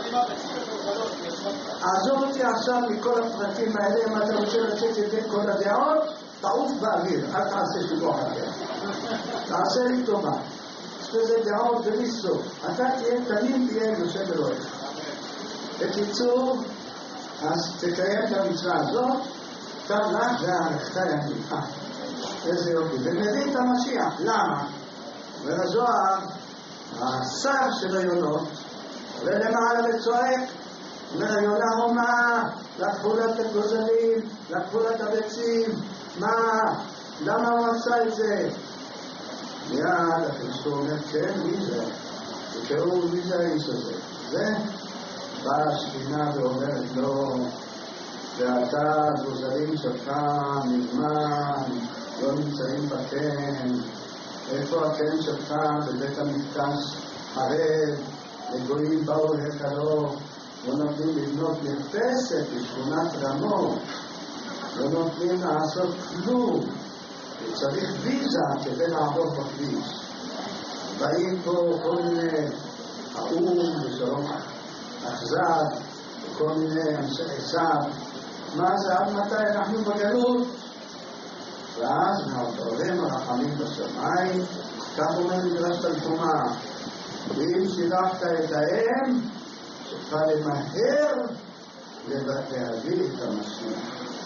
A: עזוב אותי עכשיו מכל הפרטים האלה, אם אתה רוצה לצאת את כל הדעות, תעוף באוויר, אל תעשה שילוח אחר. תעשה לי טובה. יש לזה דעות בלי סוף. אתה תמיד תהיה עם השם אלוהיך. בקיצור, אז תקיים את המצווה הזאת, טוב לך זה הערכת ימיך. איזה יופי. ומביא את המשיח. למה? ולזוהר, השר של היונות, ולמעלה וצועק, אומר יונה הומה, לקחו לה את הגוזלים, לקחו לה את הביצים, מה? למה הוא עשה את זה? מיד החיסו אומר, כן, מי זה? תקראו מי זה האיש הזה. זה באה השכינה ואומרת לו, ואתה הגוזלים שלך מזמן, לא נמצאים בקן, איפה הקן שלך בבית המקדש חרב, לגויים באו להקלו, לא נותנים לבנות מרפסת בשכונת רמות, לא נותנים לעשות כלום, צריך ויזה כדי לעבור בכביש. באים פה כל מיני האום ושלום אכזב, כל מיני אנשי עשיו, מה זה עד מתי אנחנו בגלות? ואז מהעולם הרחמים בשמיים, כך אומר מדרש תנחומא, ואם שיבחת את האם, שתוכל למהר להביא את המשיח.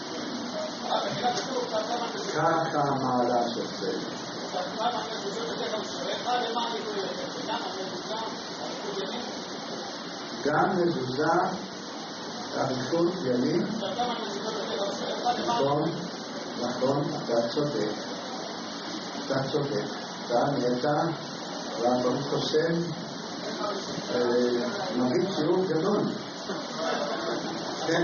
A: ככה המעלה של זה. גם מזוזה, אריכות ימים, נכון, אתה צודק. אתה נהיית, והברוך השם, נגיד שיעור גדול. כן.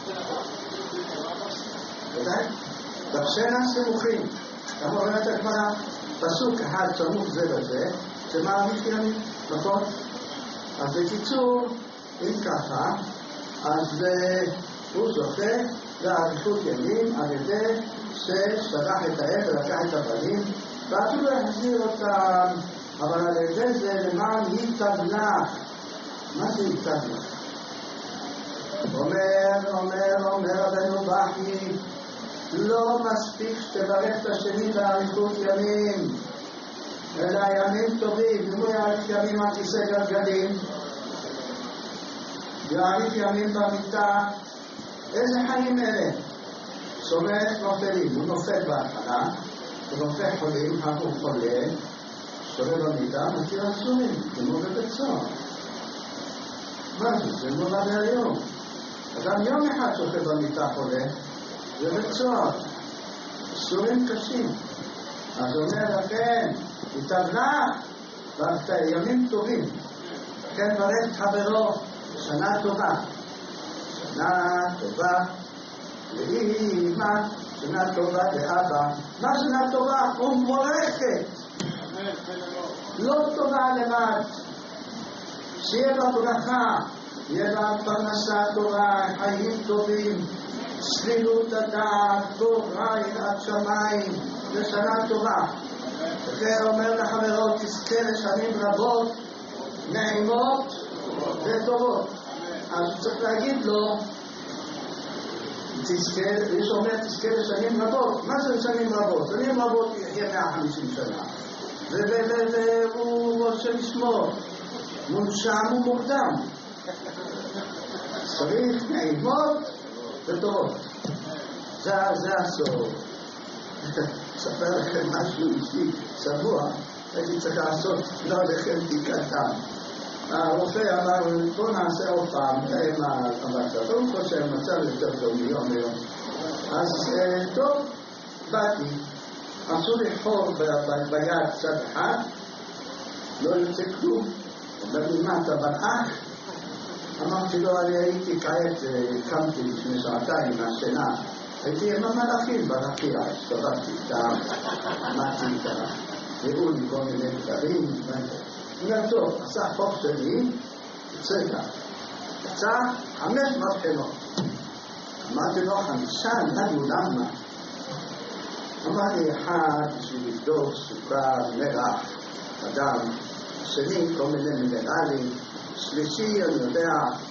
A: ודאי? דרשנה סימוכים. כמה אומרת הגמרא, פסוק אחד צמוך זה בזה, שמאריך ימים, נכון? אז בקיצור, אם ככה, אז הוא זוכה לאריכות ימים על ידי ששלח את האב ולקח את הבנים, ואפילו החזיר אותם, אבל על ידי זה למען יתבלח. מה זה יתבלח? אומר רבנו בכי, לא מספיק שתברך את השני באריכות ימים, אלא ימים טובים. אם הוא יאריך ימים על כיסא גלגלים, יאריך ימים במיטה, איזה חיים אלה? סומך נופלים, הוא נופל בהתחלה, הוא נופל חולים, הוא חולה, שווה במיטה, מכיר עצורים, כמו בבית סוהר. מה זה? זה נולד היום. אדם יום אחד שוכב במיטה חולה, זה בצוהר, איסורים קשים. אז הוא אומר לכן, התאבנה ימים טובים. כן ברך חברו, שנה טובה. שנה טובה לאמא, שנה טובה לאבא. מה שנה טובה? ומבורכת. לא טובה לבד. שיהיה בה ברכה, יהיה בה פרנסה טובה, חיים טובים, צלילות הדעת, תורה יראת שמיים, לשנה טובה. וכן אומר לחברות, תזכה לשנים רבות, נעימות וטובות. אז צריך להגיד לו, יש אומר תזכה לשנים רבות. מה זה שנים רבות? שנים רבות יחיה 150 שנה. והוא רוצה לשמור. מונשם ומוקדם. צריך נעימות וטובות. זה הסוף. אספר לכם משהו אישי, שבוע, הייתי צריך לעשות, לא לכם בדיקתם. הרופא אמר, בוא נעשה עוד פעם, תראה מה המצב. הוא חושב, המצב יותר טוב מיום ליום. אז טוב, באתי, עשו לי חור ביד צד אחד, לא יוצא כלום. אומר לי, מה, אתה ברח? אמרתי לו, אני הייתי כעת, קמתי לפני שעתיים מהשינה. הייתי עם המלאכים ברקיע, הסתובבתי איתם, עמדתי איתם, ראו לי כל מיני דברים. אומר, טוב, עשה חוק שלי, יצא כאן. יצא 5 מבחנות. אמרתי לו, 5, לנו למה? אמר לי, אחד בשביל לבדוק סוכר, מלח, אדם, השני כל מיני מינרלים, שלישי, אני יודע,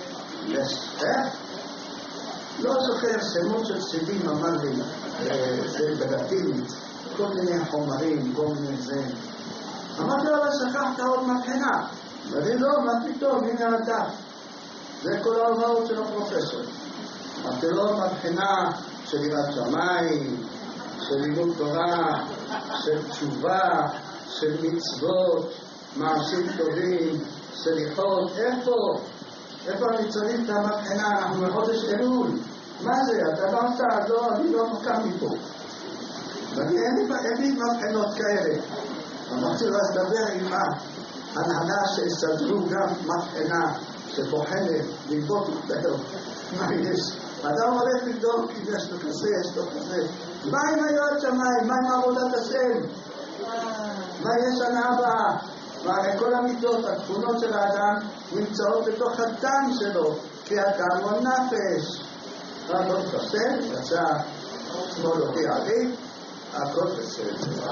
A: לא זוכר, שמות של סיבים אמר לי, זה בלטינית, כל מיני חומרים, כל מיני זה. אמרתי לו, אבל שכחת עוד מבחינה. אמר לי, לא, מה פתאום, הנה הדף. זה כל ההוראות של הפרופסור. אמרתי לו, מבחינה של יראת שמיים, של לימוד תורה, של תשובה, של מצוות, מעשים טובים, סליחות. איפה אני צריך את המבחינה? אנחנו בחודש אלול. מה זה? אתה אמרת, לא, אני לא קם מפה. ואין לי מבחינות כאלה. אמרתי לו, אז דבר עם ההנהלה שיסדרו גם מבחינה שבוחנת לבדוק יותר. מה יש? אדם הולך לבדוק אם יש לו כזה, יש לו כזה. מה עם היועד שמיים? מה עם עבודת השם? מה יש שנה הבאה? והרי כל המידות, התכונות של האדם נמצאות בתוך הדם שלו, כי הדם הוא נפש. הכל בסדר, יצא שמאל אותי עלי, הכל בסדר.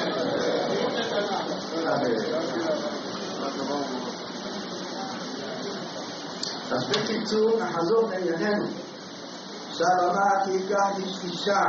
A: אז בקיצור, נחזור לענייננו. עכשיו אמרתי, ייקח איש אישה.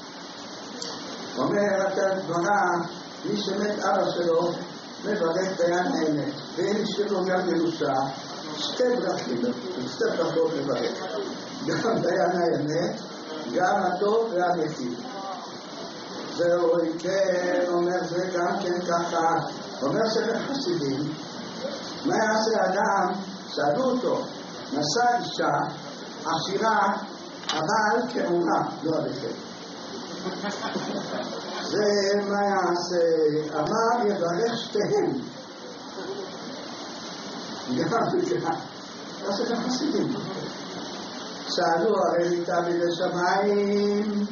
A: אומר אתה דברה, מי שמת אבא שלו, מברך דיין האמת, ואין שלו גם מנוסה, 2 ברכות מברך. גם דיין האמת, גם הטוב והמתים. זהו, כן, אומר זה גם כן ככה. אומר ספר חסידים, מה יעשה אדם? שאלו אותו, נשא אישה, עשירה, אבל כאורה, לא עליכם. זה מה יעשה, אמר יברך שתיהם. גם זה ספר חסידים. שאלו הרי איתה בידי שמיים,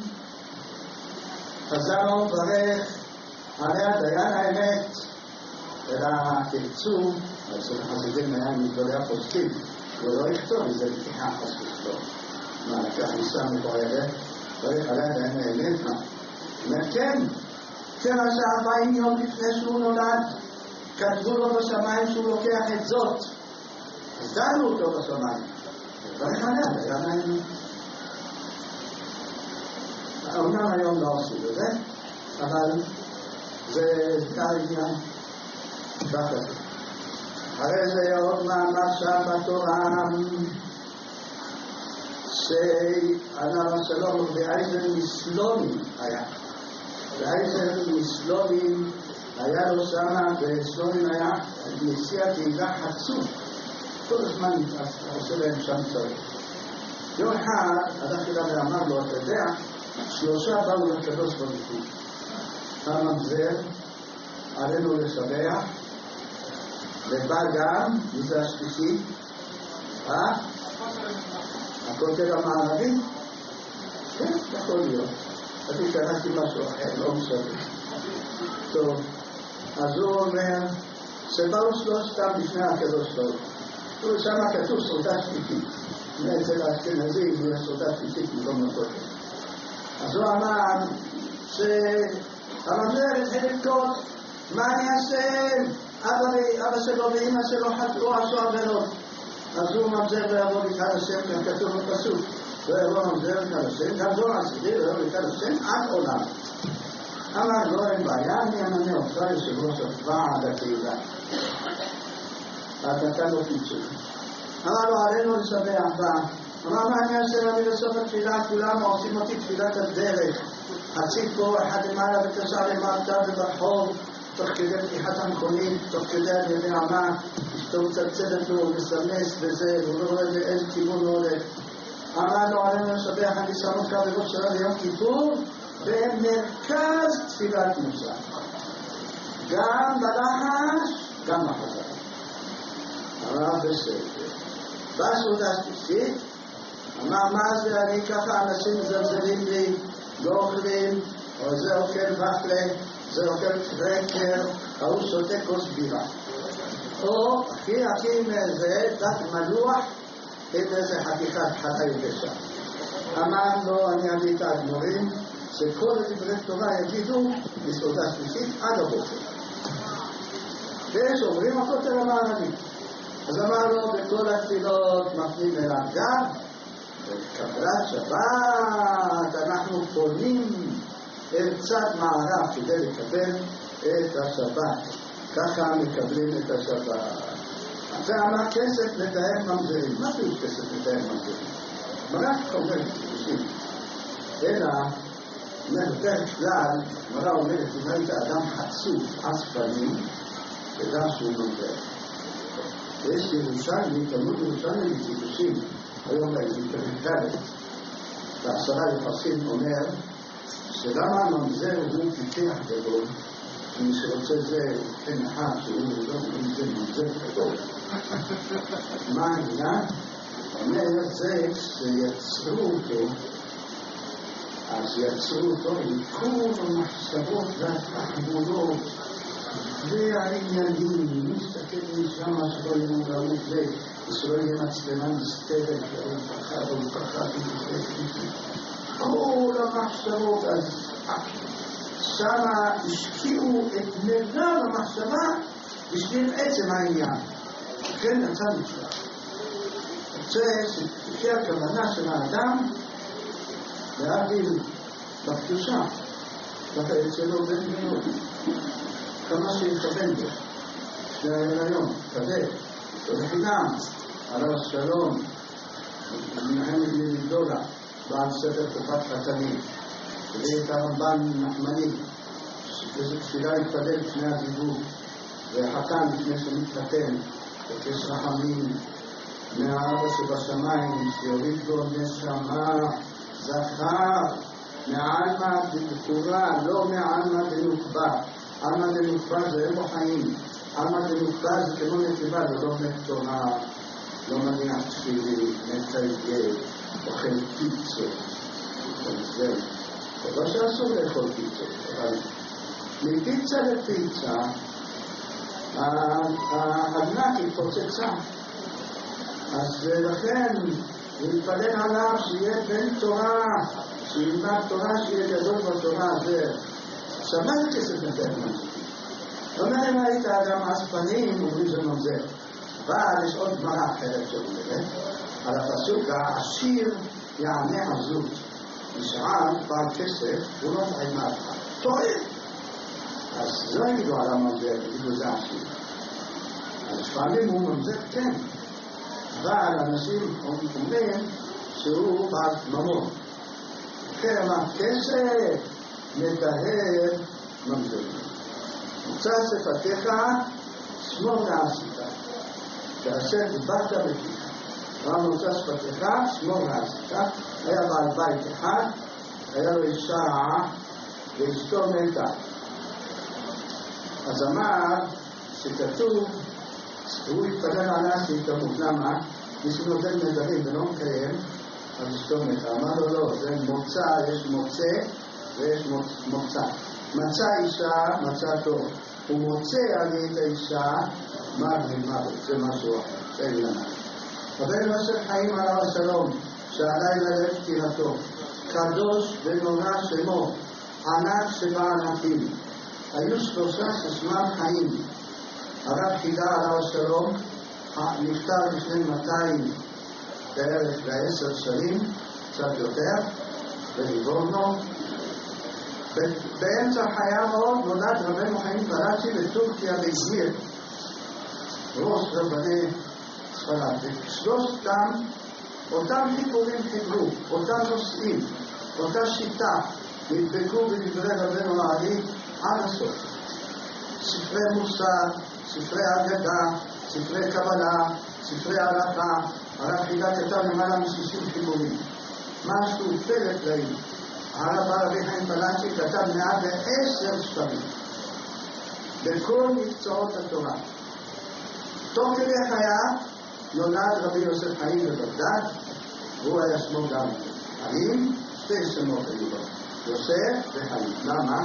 A: חזר וברך, הרי הדיין האמת, אלא תרצו, אז החסידים היה מגדולי הפוסקים, הוא לא יכתוב איזה לקיחה חס ושלום. מה, לקח ניסה מבוערת, ברך הרי הדיין האמת, מה? אומר כן, כיוון ש40 יום לפני שהוא נולד, כתבו לו בשמיים שהוא לוקח את זאת, אז דנו אותו בשמיים. ברך עליה, היה נעים. אומנם היום לא עושים את זה, אבל זה עניין ככה. הרי זה עוד מאמר שם בתורה, שעליו השלום ואייזן מסלונים היה. ואייזן מסלונים היה לו שמה, וסלונים היה נשיא הקהילה חצוף. כל הזמן עושה להם שם צריך. יום אחד, אדם כדאי אמר לו, אתה יודע, 3 באו לקדוש ברוך הוא. הממזר, עלינו לשבח, ובא גם, מי זה השלישי? הכותל המערבי? כן, יכול להיות. אני קראתי משהו אחר, לא משנה. טוב, אז הוא אומר, שבאו 3 לפני הקדוש ברוך הוא. שם כתוב סעודה שלישית. אצל האשכנזים יש סעודה שלישית במקום הכותל. אז הוא אמר שהממזר התחיל לבכות, מה אני אעשה? אבא שלו ואמא שלו חטאו, עשו עבירות. אז הוא ממזר ויבוא לקראת השם, גם כתוב בפסוק. ויבוא ממזר לקראת השם, גם זו עשיתי ויבוא לקראת השם עד עולם. אמר לו, אין בעיה, אני אמנה אותך יושב ראש ועד הקהילה. אז נתן לו פיצוי. אמר לו, עלינו לשבח בה. אמר, מה אני אעשה? אני בסוף התפילה, כולם עושים אותי תפילת הדרך. חצי פה, אחד למעלה ותשע למטה וברחוב, תוך כדי פתיחת המכונית, תוך כדי הנעמה, אשתו מצלצלת לו, מסמס וזה, הוא לא רואה לאיזה כיוון הוא הולך. אמר לו, עלינו לשבח, אני שם אותך בראש שלה ליום כיפור, במרכז תפילת מוסר. גם בלחש, גם בחזרה. אמר בסדר. בסעודה השלישית, אמר מה זה, אני ככה אנשים מזלזלים לי, לא אוכלים, או זה אוכל ופלה, זה אוכל קרקר, ההוא שותה כוס בירה. או הכי עם איזה דק מלוח, עם איזה חתיכת חלה יבשה. אמר לו, אני אביא את האדמו"רים, שכל דברי תורה יגידו בסעודה שלישית עד הבוקר. ושומרים הכותל המערבי. אז אמר לו, בכל התפילות מפנים אליו גם, בקבלת שבת אנחנו פונים אל צד מערב כדי לקבל את השבת. ככה מקבלים את השבת. זה אמר כסף לתאר ממזרים. מה פירוש כסף לתאר ממזרים? רק אומר חידושים. אלא, בדרך כלל, מראה אומרת, אם היית אדם חצוף, עצבני, תדע שהוא ממזר. ויש ירושלמי, תלמוד ירושלמי לחידושים, היום באינטרנטלית, בעשרה יחסים אומר, שלמה הממזר הוא פיתח גדול, מי שרוצה זה כן אחד שהוא לא ממזר גדול. מה העניין? אומר זה שיצרו אותו, אז יצרו אותו לכל המחשבות והתחבולות והעניינים, מסתכל משם מה שלא יהיו גאות זה, ושלא יהיה מצלמה מסתרת, והוא פחד, כל המחשבות, אז שמה השקיעו את מרב המחשבה בשביל עצם העניין. כן, נצא מצווה. זה שתהיה הכוונה של האדם להבדיל בקדושה, ככה אצלו בן בנות, כמה שיתכוון בו, שההיריון, כזה, ובחינם, עליו השלום, מנחמת מגדולה, בעל ספר תקופת חתנים, ואת הרמב"ן נחמני, שכזו תפילה יתפלל לפני הזיווג, והחתן לפני שמתחתן, וכש רחמים, מהאבא שבשמיים, שיוריד לו נשמה, זכר, מעלמא דנקבה, לא מעלמא דנוקבה. עלמא דנוקבה זה אין בו חיים. עלמא דנוקבה זה כמו נקבה, זה לא מתורה, לא מניח תפילי, מתייגד, אוכל פיצות. זהו. לא שאסור לאכול פיצות, אבל מפיצה לפיצה, האדמת התפוצצה. אז לכן, להתפלל עליו שיהיה בן תורה, שילמד תורה, שיהיה גדול בתורה. עכשיו, מה זה כסף לתאר ממזר? אומר, אם היית אדם עצבנים, אומרים זה ממזר. אבל יש עוד גמרא אחרת שאומרת, על הפסוק, העשיר יענה עזות. נשאל בעל כסף, הוא לא טוען מהלכה. טוען! אז לא יגידו על הממזר, יגידו זה עשיר. אז לפעמים הוא ממזר, כן. אבל אנשים אומרים שהוא בעל ממון. כן, הכסף מטהר ממזרים. מוצא שפתיך, שמור ועשית. כאשר דיברת בפיך. הרב מוצא שפתך, שמור ועשית. היה בעל בית אחד, היה לו אישה רעה, ואשתו מתה. אז אמר שכתוב, הוא התפלל עליה שהיא תמות. למה? מי שנותן נדרים ולא מקיים, אז אשתו מתה. אמר לו לא, זה מוצא, יש מוצא ויש מוצא. מצא אישה, מצא טוב. הוא מוצא עלי את האישה, מוות, זה משהו אחר, זה אילנה. רבנו אשר חיים עליו השלום, שהלילה לב פטירתו, קדוש ונורא שמו, ענק שבענקים. היו 3 ששמם חיים. הרב חידה עליו השלום נפטר לפני 200 בערך ל10 שנים, קצת יותר, בליבורנו. באמצע חייו עוד נולד רבנו חיים פלאצ'י בטורקיה באזמיר, ראש רבני ספרד. שלושתם, אותם חיבורים חיברו, אותם נושאים, אותה שיטה, נדבקו בדברי רבנו העלי עד הסוף. ספרי מוסר, ספרי אגדה, ספרי קבלה, ספרי הלכה. הרב חידה כתב למעלה מ60 חיבורים. משהו פלא פלאים. הרב רבי חיים פלאצ'י כתב 110 ספרים בכל מקצועות התורה. תוך כדי חייו נולד רבי יוסף חיים בבגדד, והוא היה שמו גם חיים, 2 שמות היו לו, יוסף וחיים. למה?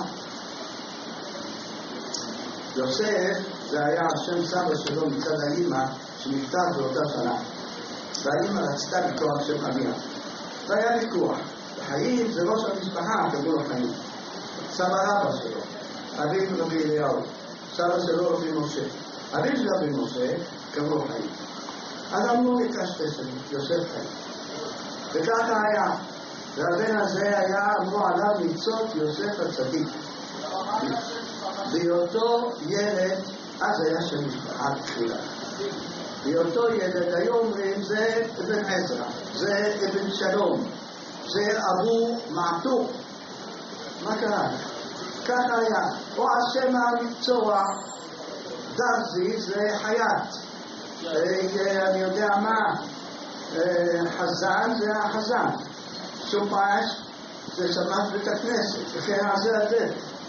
A: יוסף זה היה השם סבא שלו מצד האמא שנפטר באותה שנה, והאמא רצתה לקרוא שם אביה, והיה ויכוח. חיים זה ראש המשפחה, קראו לו חיים. סבא רבא שלו, אביו רבי אליהו, סבא שלו רבי משה. אביו של רבי משה, קראו לו חיים. אז אמרו לקשטסן, יוסף חיים. וככה היה. והבן הזה היה, אמרו עליו ניצות יוסף הצדיק. בהיותו ילד, אז היה שם משפחה תחילה. בהיותו ילד, היו אומרים, זה אבן עזרא, זה אבן שלום. זה אבו מעטור. מה קרה? ככה היה. או השם המקצוע דרזי זה חייט. אני יודע מה, חזן זה החזן. שופש זה שמש בית הכנסת. וכן זה הזה.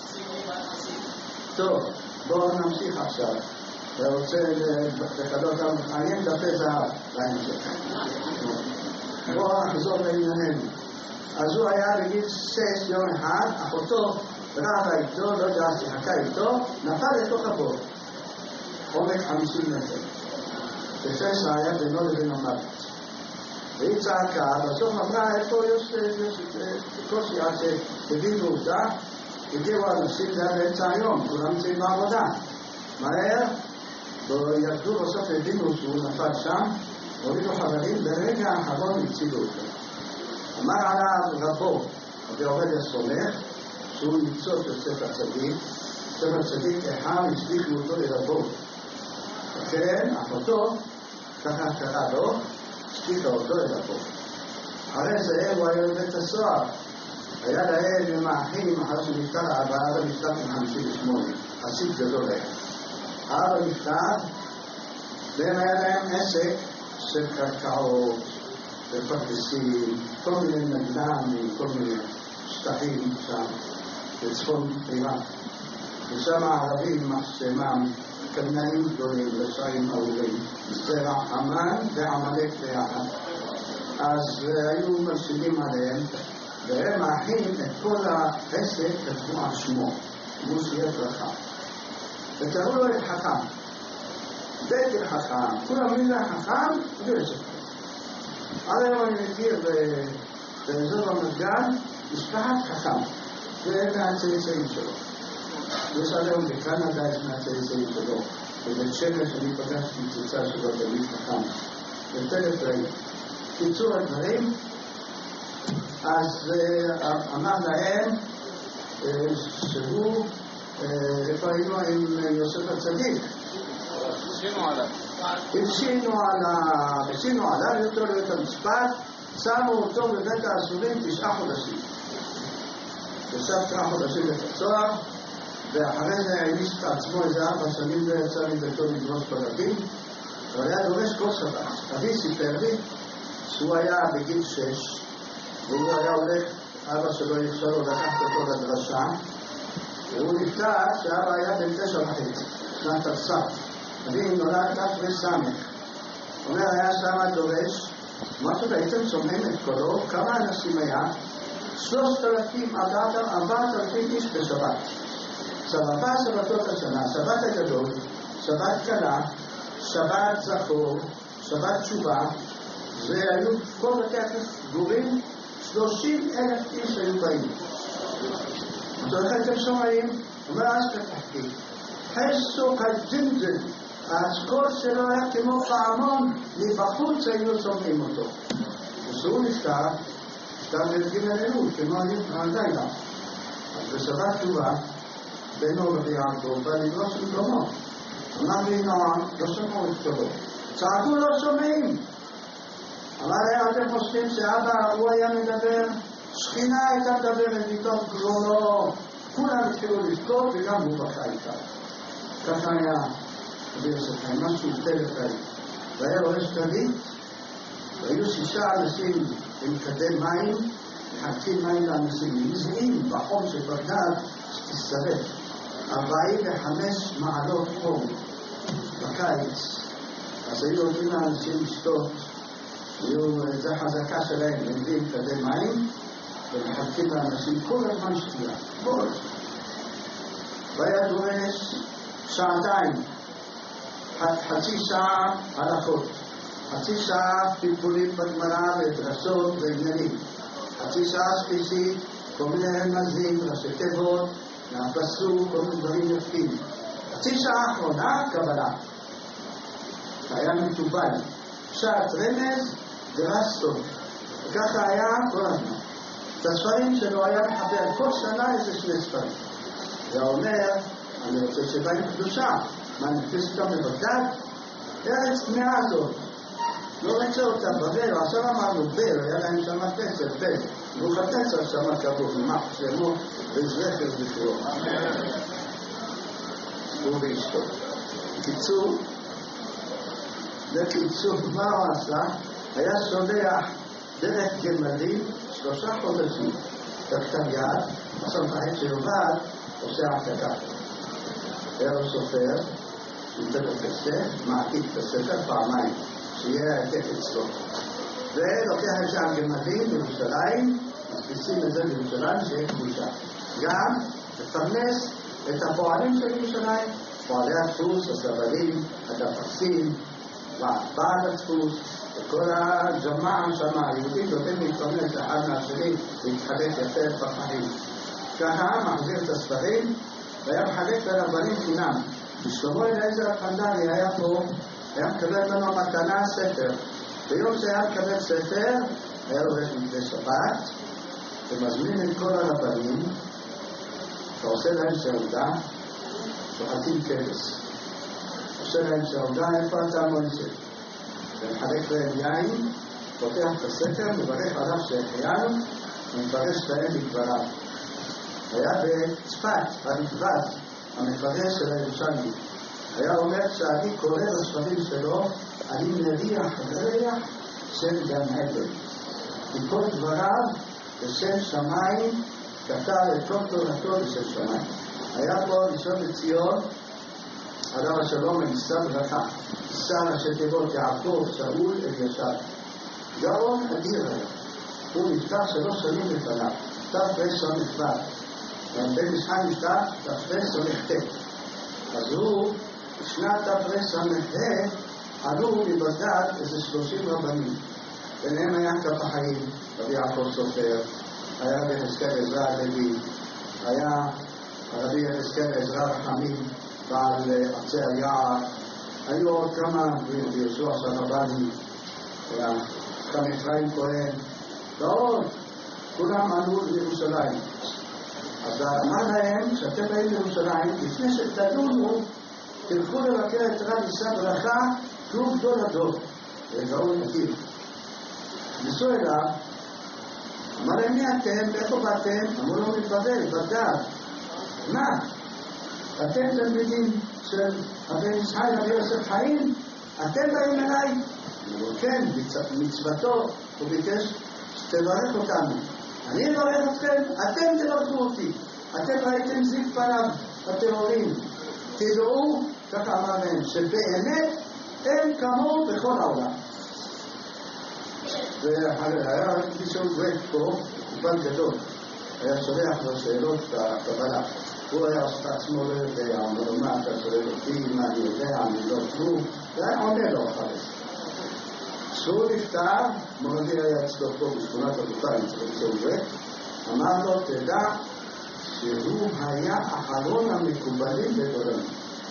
A: טוב, בואו נמשיך עכשיו. אתה רוצה לקדות גם מעניין דפי זהב להמשך. בואו נחזור לענייננו. אז הוא היה בגיל 6 יום אחד, אחותו רבה איתו, לא יודע, שיחקה איתו, נפל לתוך הבור, עומק 50 מטר. בפסע היה בינו לבין המוות. והיא צעקה, בסוף אמרה, איפה קושי עד שהבינו אותה, הגיעו אנשים, זה היה באמצע היום, כולם נמצאים בעבודה. מהר, ירדו בסוף הבינו שהוא נפל שם, הורידו חברים, ברגע האחרון הצילו אותו. אמר עליו רבו, רבי עובדיה סומך, שהוא ניצוץ יוסף הצדיק. יוסף הצדיק אחד השליחו אותו לרבו. לכן, אחותו, ככה קרא לו, השליחה אותו לרבו. אחרי זה הוא היה בבית הסוהר. היה להם עם האחים, אחרי שנפטר האבא, האבא נפטר ב-58, חסיד גדול היה. האבא נפטר, והם היה להם עסק של קרקעות, ופרדסים, כל מיני נדל"ן, כל מיני שטחים שם, בצפון עיראק. ושם הערבים שמם קנאים גדולים, רשעים ארורים, זרע המן ועמלק ביחד. אז היו מרשימים עליהם, והם האחים את כל העסק כתבו על שמו, כמו שיהיה ברכה. וקראו לו את חכם, בית אל חכם, כולם מילה חכם ויוסף. עד היום אני מכיר באזור המסגד משפחת חכם, זה מהצאצאים שלו. יש עד היום בקנדה יש מהצאצאים שלו, בבית שמש אני פגשתי צאצא שלו תלמיד חכם, בפלט רעים. קיצור הדברים, אז אמר להם שהוא, איפה היינו עם יוסף הצדיק? הלשינו עליו אותו לבית המשפט, שמו אותו בבית האסורים 9 חודשים. ישב 9 חודשים בבית הסוהר, ואחרי זה העניש את עצמו איזה 4 שנים ויצא מביתו לדרוש בלדים, הוא היה דורש כל שבת. אבי סיפר לי שהוא היה בגיל 6, והוא היה הולך, אבא שלו אפשר לו לקחת אותו לדרשה, והוא נפטר שאבא היה בן 9.5, שנת תרס"ח. אבי נולד תרס"ח. אומר, היה שם דורש, משהו בעצם שומעים את קולו, כמה אנשים היה? 3,000, 4,000 איש בשבת. עכשיו, 4 שבתות השנה, שבת הגדול, שבת קלה, שבת זכור, שבת תשובה, והיו כל בתי הכנסת סגורים, 30,000 איש היו באים. אז איך אתם שומעים? אומר אז כתחתי, חסו כג'ינג'ל, האשכול שלו היה כמו פעמון, מבחוץ היו שומעים אותו. כשהוא נפטר, נפטר בג' אלול, כמו הלילה. אז בשבת תשובה, בינו רבי יעקב, בא לדרוש במקומו. אמר לי נועם, לא שמעו את קולו. צעקו לא שומעים. אמר היה, אתם חושבים שאבא, הוא היה מדבר, שכינה הייתה מדברת מתוך גרונו, כולם התחילו לבכות וגם הוא בכה איתה. ככה היה רבי יוסף חיים, משהו יותר חיים. והיה ראש תלית, והיו 6 אנשים עם כדי מים, מחלקים מים לאנשים, מזיעים בחום של בגדד שתשרף. 45 מעלות חום בקיץ. אז היו נותנים לאנשים לשתות, זה חזקה שלהם, מביאים כדי מים ומחלקים לאנשים כל הזמן שתייה, כל הזמן. והיה דורש 2 שעות, חצי שעה הלכות, חצי שעה טיפולים בגמרא ודרשות ועניינים, חצי שעה שלישית, כל מיני רמזים, ראשי תיבות, מהפסוק, כל מיני דברים יפים. חצי שעה האחרונה, קבלה. היה מטובל. שעת רמז, דרש סוף. וככה היה כל הזמן. את הספרים שלו היה מחבר כל שנה איזה 2 ספרים. היה אומר, אני רוצה שבאים קדושה. מה, נתפיס אותם בבגדד? ארץ טמאה הזאת. לא רצה אותם בבל, עכשיו אמרנו בל, היה להם שם פצר, בל. והוא חפצר שם כבוד, מה שלמו בזרחר בכלו. הוא ואשתו. בקיצור, מה הוא עשה? היה שולח דרך גמלים 3 חודשים. בכתב יד, עכשיו בעת שיובד, עושה העתקה. היה לו סופר, נותן לו כסף, מעתיק את הספר פעמיים, שיהיה העתק אצלו. ולוקח את זה על גמלים בירושלים, מספיסים את זה בירושלים שיהיה קדושה. גם לפרנס את הפועלים של ירושלים, פועלי הדפוס, הסבלים, הדפסים, בעל הדפוס, וכל הג'מעה שם, היהודים נותנים להתפרנס אחד מהשני, להתחלק יפה בחיים. ככה מחזיר את הספרים, והיה מחלק בין הבנים חינם. שלמה אליעזר הפנדרי היה פה, היה מקבל לנו מתנה ספר. ביום שהיה מקבל ספר, היה לו מדי שבת, ומזמין את כל הרבנים, ועושה להם סעודה, שוחטים כבש. עושה להם סעודה, איפה אתה מויסף? ומחלק להם יין, פותח את הספר, מברך עליו שהחיינו, ומפרש להם בדבריו. היה בצפת, הנקבד, המפרש של הירושלמי. היה אומר שאני קורא בספרים שלו, אני מריח ריח של גן עדן. מכל דבריו, בשם שמיים, כתב את כל תורתו בשם שמיים. היה פה ראשון לציון, עליו השלום ממשרד ברכה, שר ראשי תיבות יעקב, שאול, אלישר. גאון אדיר היה. הוא נפטר 3 שנים לפניו, תרס"ו. בן משחק נפטר תרס"ט. אז הוא, בשנת תרס"ה, עלו מבגדד איזה 30 רבנים. ביניהם היה כף החיים, רבי יעקב סופר, היה רבי יחזקאל עזרא הלוי, היה רבי יחזקאל עזרא רחמים, בעל עצי היער, היו עוד כמה, ויהושע סבבני, גם אפרים כהן, ועוד, כולם עלו לירושלים. אז אמר להם, שאתם באים לירושלים, לפני שתדונו, תלכו לבקר את רב יישא ברכה, שהוא גדול הדור, וגאון אדיר. ניסו אליו, אמר להם, מי אתם? איפה באתם? אמרו לו, מבבל, בגדד. מה? אתם תלמידים של רבי ישחק, רבי יוסף חיים? אתם באים אליי? כן, מצוותו, הוא ביקש שתברך אותנו. אני אברך אתכם, אתם תברכו אותי. אתם ראיתם זיו פניו הטהורים. תדעו, ככה אמר להם, שבאמת אין כמוהו בכל העולם. והיה מישהו גרק פה, קובל גדול, היה שולח לו שאלות בקבלה. הוא היה עושה עצמו לא יודע, אומר לו מה אתה שואל אותי, מה אני יודע, אני לא כלום, והיה עונה לו אחרי זה. כשהוא נפטר, מורדי היה אצלו פה בשכונת הבוטאים, אצלו גרק, אמר לו, תדע שהוא היה אחרון המקובלים בדורנו.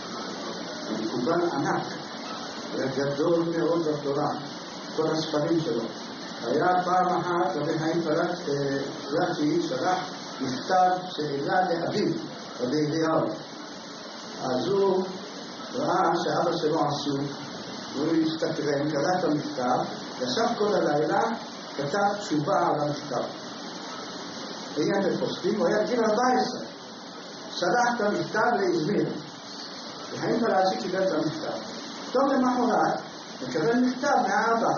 A: מקובל ענק, וגדול מאוד בתורה, כל הספרים שלו. היה פעם אחת, רבי חיים פרצ'י שלח מכתב שאלה לאביו, רבי אליהו. אז הוא ראה שאבא שלו עסוק, הוא הסתקרן, קרא את המכתב, ישב כל הלילה, כתב תשובה על המכתב. עניין בפוסטים, הוא היה גיל 14, שלח את המכתב לאזמיר. וחיים פרצ'י קיבל את המכתב. טוב למחרת, מקבל מכתב מהאבא.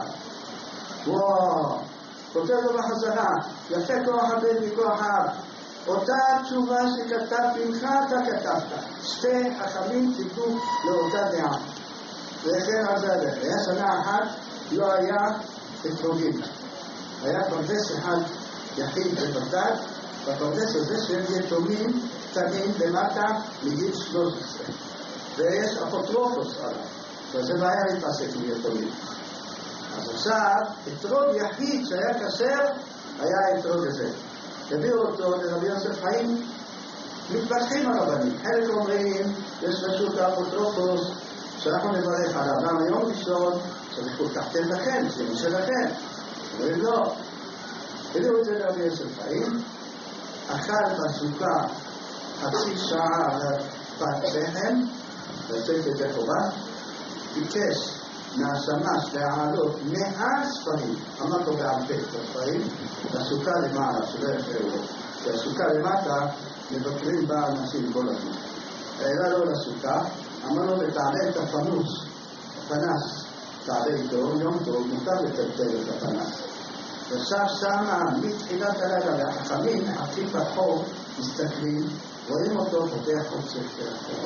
A: וואו, כותב לו בחזרה, יפה כוח הבן מכוח האב. אותה התשובה שכתבתי ממך, אתה כתבת. שתי חכמים ציטטו לאותה דעה. וכן על זה הדרך. היה שנה אחת, לא היה אתרוגים. היה פרדס אחד יחיד בבגדד, בפרדס הזה שהם יתומים קטנים למטה מגיל 13. ויש אפוטרופוס עליו. וזה בעיה להתעסק עם יתומים. אז עכשיו, אתרוג יחיד שהיה כשר, היה האתרוג הזה. הביאו אותו לרבי יוסף חיים, מתווכחים הרבנים. חלק אומרים, יש רשות האפוטרופוס, שאנחנו נברך עליו. למה יום ראשון, צריך לקחתם לכם, זה משלכם. אומרים לא. הביאו את זה לרבי יוסף חיים, אכל בסוכה חצי שעה על פת לחם, לתת את זה חובה, ביקש מהשמש להעלות 100 ספרים, אמר לו בעל פה ספרים, לסוכה למעלה, שלא יפריעו לו. כי הסוכה למטה מבקרים בה אנשים כל הזמן. העלה לו לסוכה, אמר לו לתעלה את הפנוס, הפנס, תעלה איתו, יום טוב, מותר לטלטל את הפנס. ועכשיו שמה, מתחילת הלילה, והחכמים מחכים בחור, מסתכלים, רואים אותו, פותח חוצף,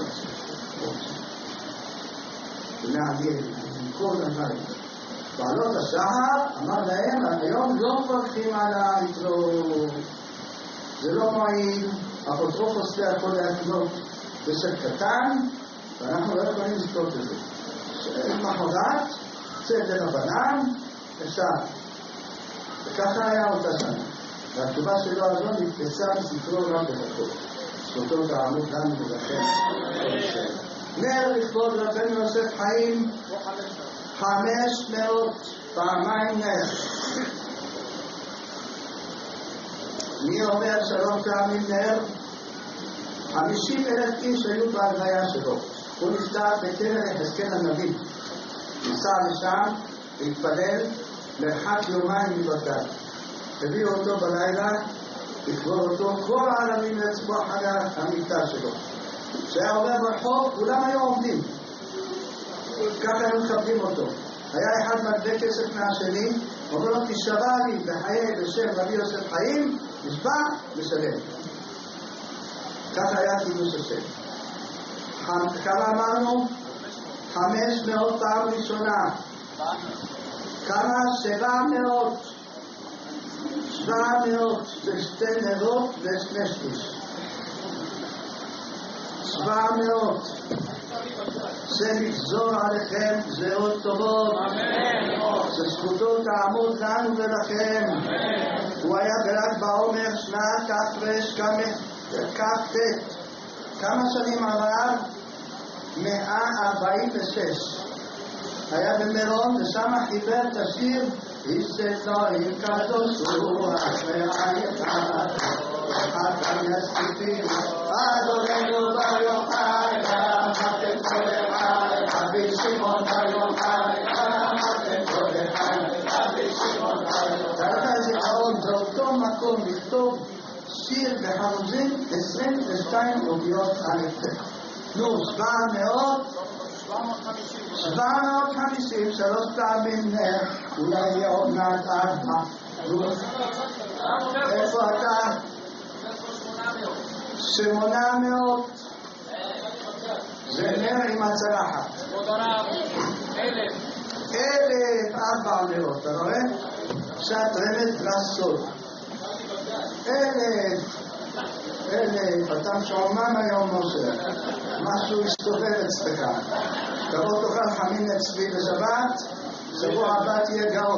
A: ולהגיד, כל הדברים. בעלות השחר אמר להם, היום לא מברכים על האתרוג. זה לא מועיל, אפוטרופוס לא יכול להקנות בשל קטן, ואנחנו לא יכולים לזכות את זה. שאין מחרת, צד לבנן, אפשר. וככה היה אותה שנה. והתשובה שלו הזו נתפסה בספרו רב בחכות. זכותו תעמוד לנו ולכם. נר לכבוד רבנו יוסף חיים 500 פעמיים נר. מי אומר שלום פעמים נר? 50,000 איש היו בהלוויה שלו. הוא נפטר בקבר יחזקאל הנביא. נסע לשם להתפלל מרחק יומיים מבגדד. הביאו אותו בלילה, לקבור אותו, כל הערבים לצבוע חג המיטה שלו. כשהיה עובר ברחוב, כולם היו עומדים. ככה היו מקבלים אותו. היה אחד מטבע כסף מהשני, אומר לו, תשבע לי בחיי בשם רבי יוסף חיים, נשבע, משלם. ככה היה קידוש השם. כמה אמרנו? 500 פעם ראשונה. כמה? 700. 700 זה 2 נרות ו2 שליש. 700. זה לגזור עליכם גזרות טובות. שזכותו תעמוד לנו ולכם. הוא היה ברק בעומר שנת כ"ט. כמה שנים עבר? 146. היה במירון ושם חיבר את השיר איסט אלוהים קדוש הוא אחרי אחד אחד יספיתים אדוננו בר יוחאי אתם כל אחד רבי שמעון בר יוחאי אתם כל אחד רבי שמעון בר יוחאי זיכרון זה אותו מקום לכתוב שיר בחרוזים 22 אותיות א'. נו, 700 750, 3 פעמים נר, אולי יהיה עוד מעט 4. איפה אתה? 800. זה נר עם הצלחת. 1,400, אתה רואה? קצת רמז לסוד. 1,000, אתה משועמם היום משה, משהו הסתובב אצלך. תבוא תאכל חמין אצלי בשבת, שבוע הבא תהיה גאון.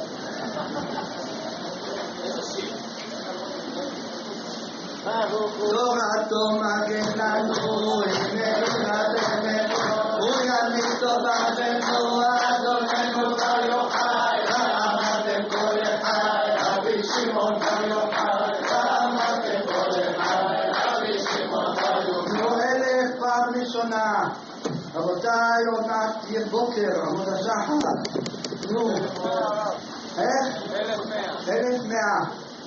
A: תורתו מגן לנו, הנה נתנו, הוא יניק טובתנו, אדוננו בר יוחאי, ואמרתם כל אחד, רבי שמעון בר יוחאי, ואמרתם כל אחד, רבי שמעון בר יוחאי. 1,000 פעם ראשונה. רבותיי, עוד מעט תהיה בוקר, עמוד השחר. נו. איך? 1,100.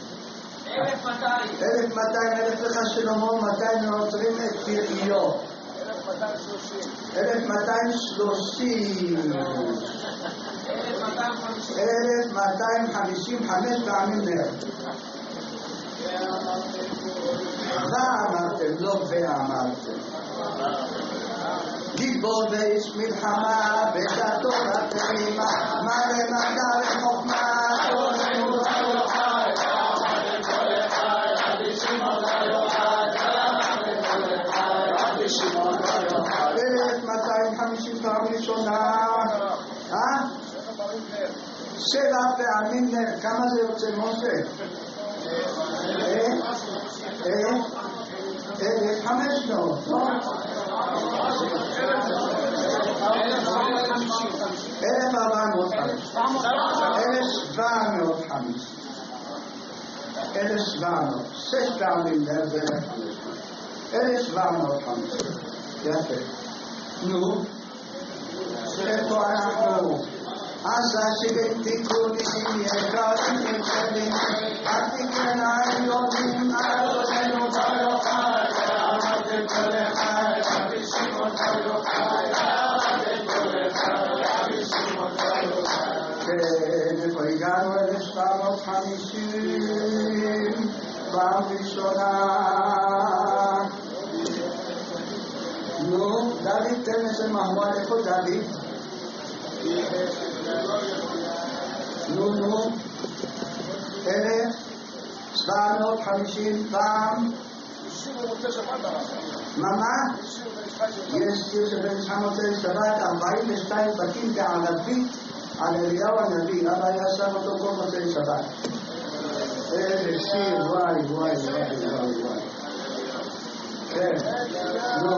A: 1,200, 1,000 לך שלמה, 200 נותרים את פרעיו. 1,230. 1,250, 5 פעמים נר. ואמרתם, לא ואמרתם. גיבור ואיש מלחמה, ודתו בתרימה, מלא מדע וחוכמה, תורנו בר יוחאי. 1,250 פעם ראשונה. 7 פעמים נר. כמה זה יוצא משה? 1,500, לא? 1,750. 6 פעמים נר זה 1,750. יפה. נו, איפה אנחנו? עשה שבין תיקונים יקרים ושלים, התיקן העליונים אדוננו בר יוחאי, ואמרתם כל אחד, רבי שמעון בר יוחאי, ואמרתם כל אחד, רבי שמעון בר יוחאי. כן, איפה הגענו? 1,750 פעם ראשונה. נו, דוד, תן איזה מהמורה, איפה דוד? נו, 1,750 פעם. מה? יש שיר שבין ישחק מוצאי שבת, 42 בתים בערבית על אליהו הנביא. אבא היה שם אותו כל מוצאי שבת. איזה שיר, וואי. כן, נו.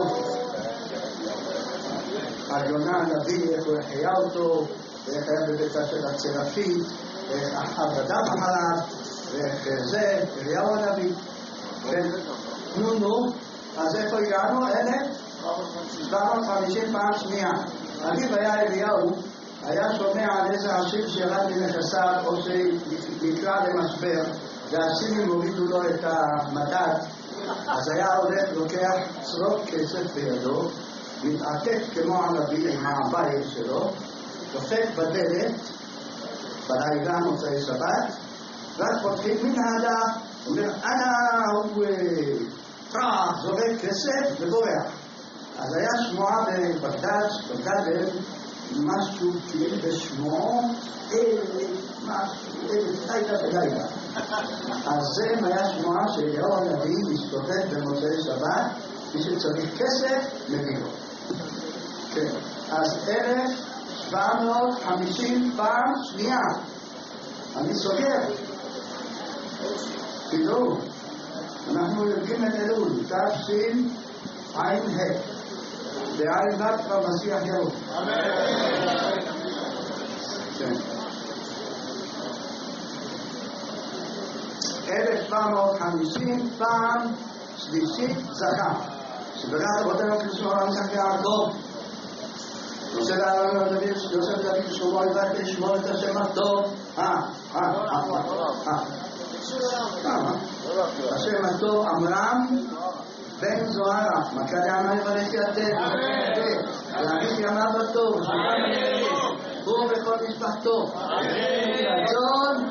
A: יונה הנביא, איך הוא החיה אותו, ואיך היה בביתה של הצרפית, ואיך אחאב רדף אחריו, ואיך זה, אליהו הנביא. נו, אז איפה הגענו? 1,750 פעם שנייה. אביו היה אליהו, היה שומע על איזה עשיר שירד מנכסיו או שנקרא למשבר, והסינים הורידו לו את המדד, אז היה הולך, לוקח צרוק כסף בידו, מתעטף כמו הנביא עם הבית שלו, דופק בדלת, בלילה מוצאי שבת, ואז פותחים מנהדה, אומר, הוא טרח, זורק כסף ובורח. אז היה שמועה בבגדד, משהו כאילו בשמוע, לילה בלילה. אז זה היה שמועה שאליהו הנביא מסתובב במוצאי שבת, מי שצריך כסף, מביא לו. כן, אז 1,750 פעם שנייה. אני סוגר. תדעו, אנחנו יודעים את אלול, תשע"ה. בעין בת במשיח יבוא. כן. 1,750 פעם שלישית זכה. שבגלל רבותינו לשמור על יצחק ויעקב. יוסף דוד שלמה יברך לשמור את השם הטוב. השם הטוב עמרם בן זוהרה, מקדם יברך יתד, להגיד ימיו בטוב, הוא וכל משפחתו, רצון,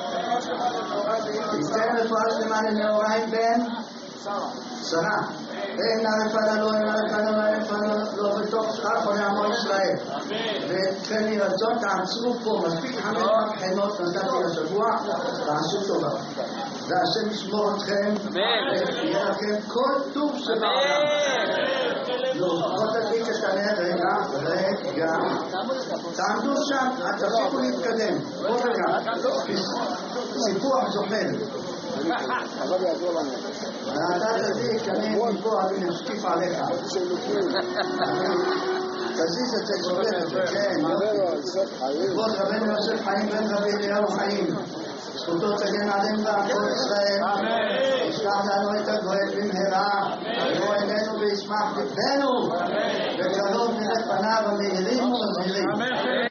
A: תיתן רפואה שלמה לנעוריים בן שרה, אין הרפאה לו, אין הרפאה לו בתוך שאר חולי עמו ישראל, וכן ירצון תעצרו פה, מספיק 5 מבחינות נתתי השבוע, תעשו טובה, והשם ישמור אתכם, ויהיה לכם כל טוב שבעולם. בוא תדליק את הנר, רגע, תעמדו שם, תפסיקו להתקדם, בוא רגע, סיפוח זוחל. ואתה תדליק, אני מפה, אני נשקיף עליך. תזיז את זה, צובר את זה, כן. כבוד רבנו יוסף חיים בן רבי אליהו חיים, זכותו תגן עלינו ועל כל ישראל. ישלח לנו את הגואל במהרה, יבוא אלינו וישמח לבנו, וקרוב נראה פניו המאירים ומזהירים.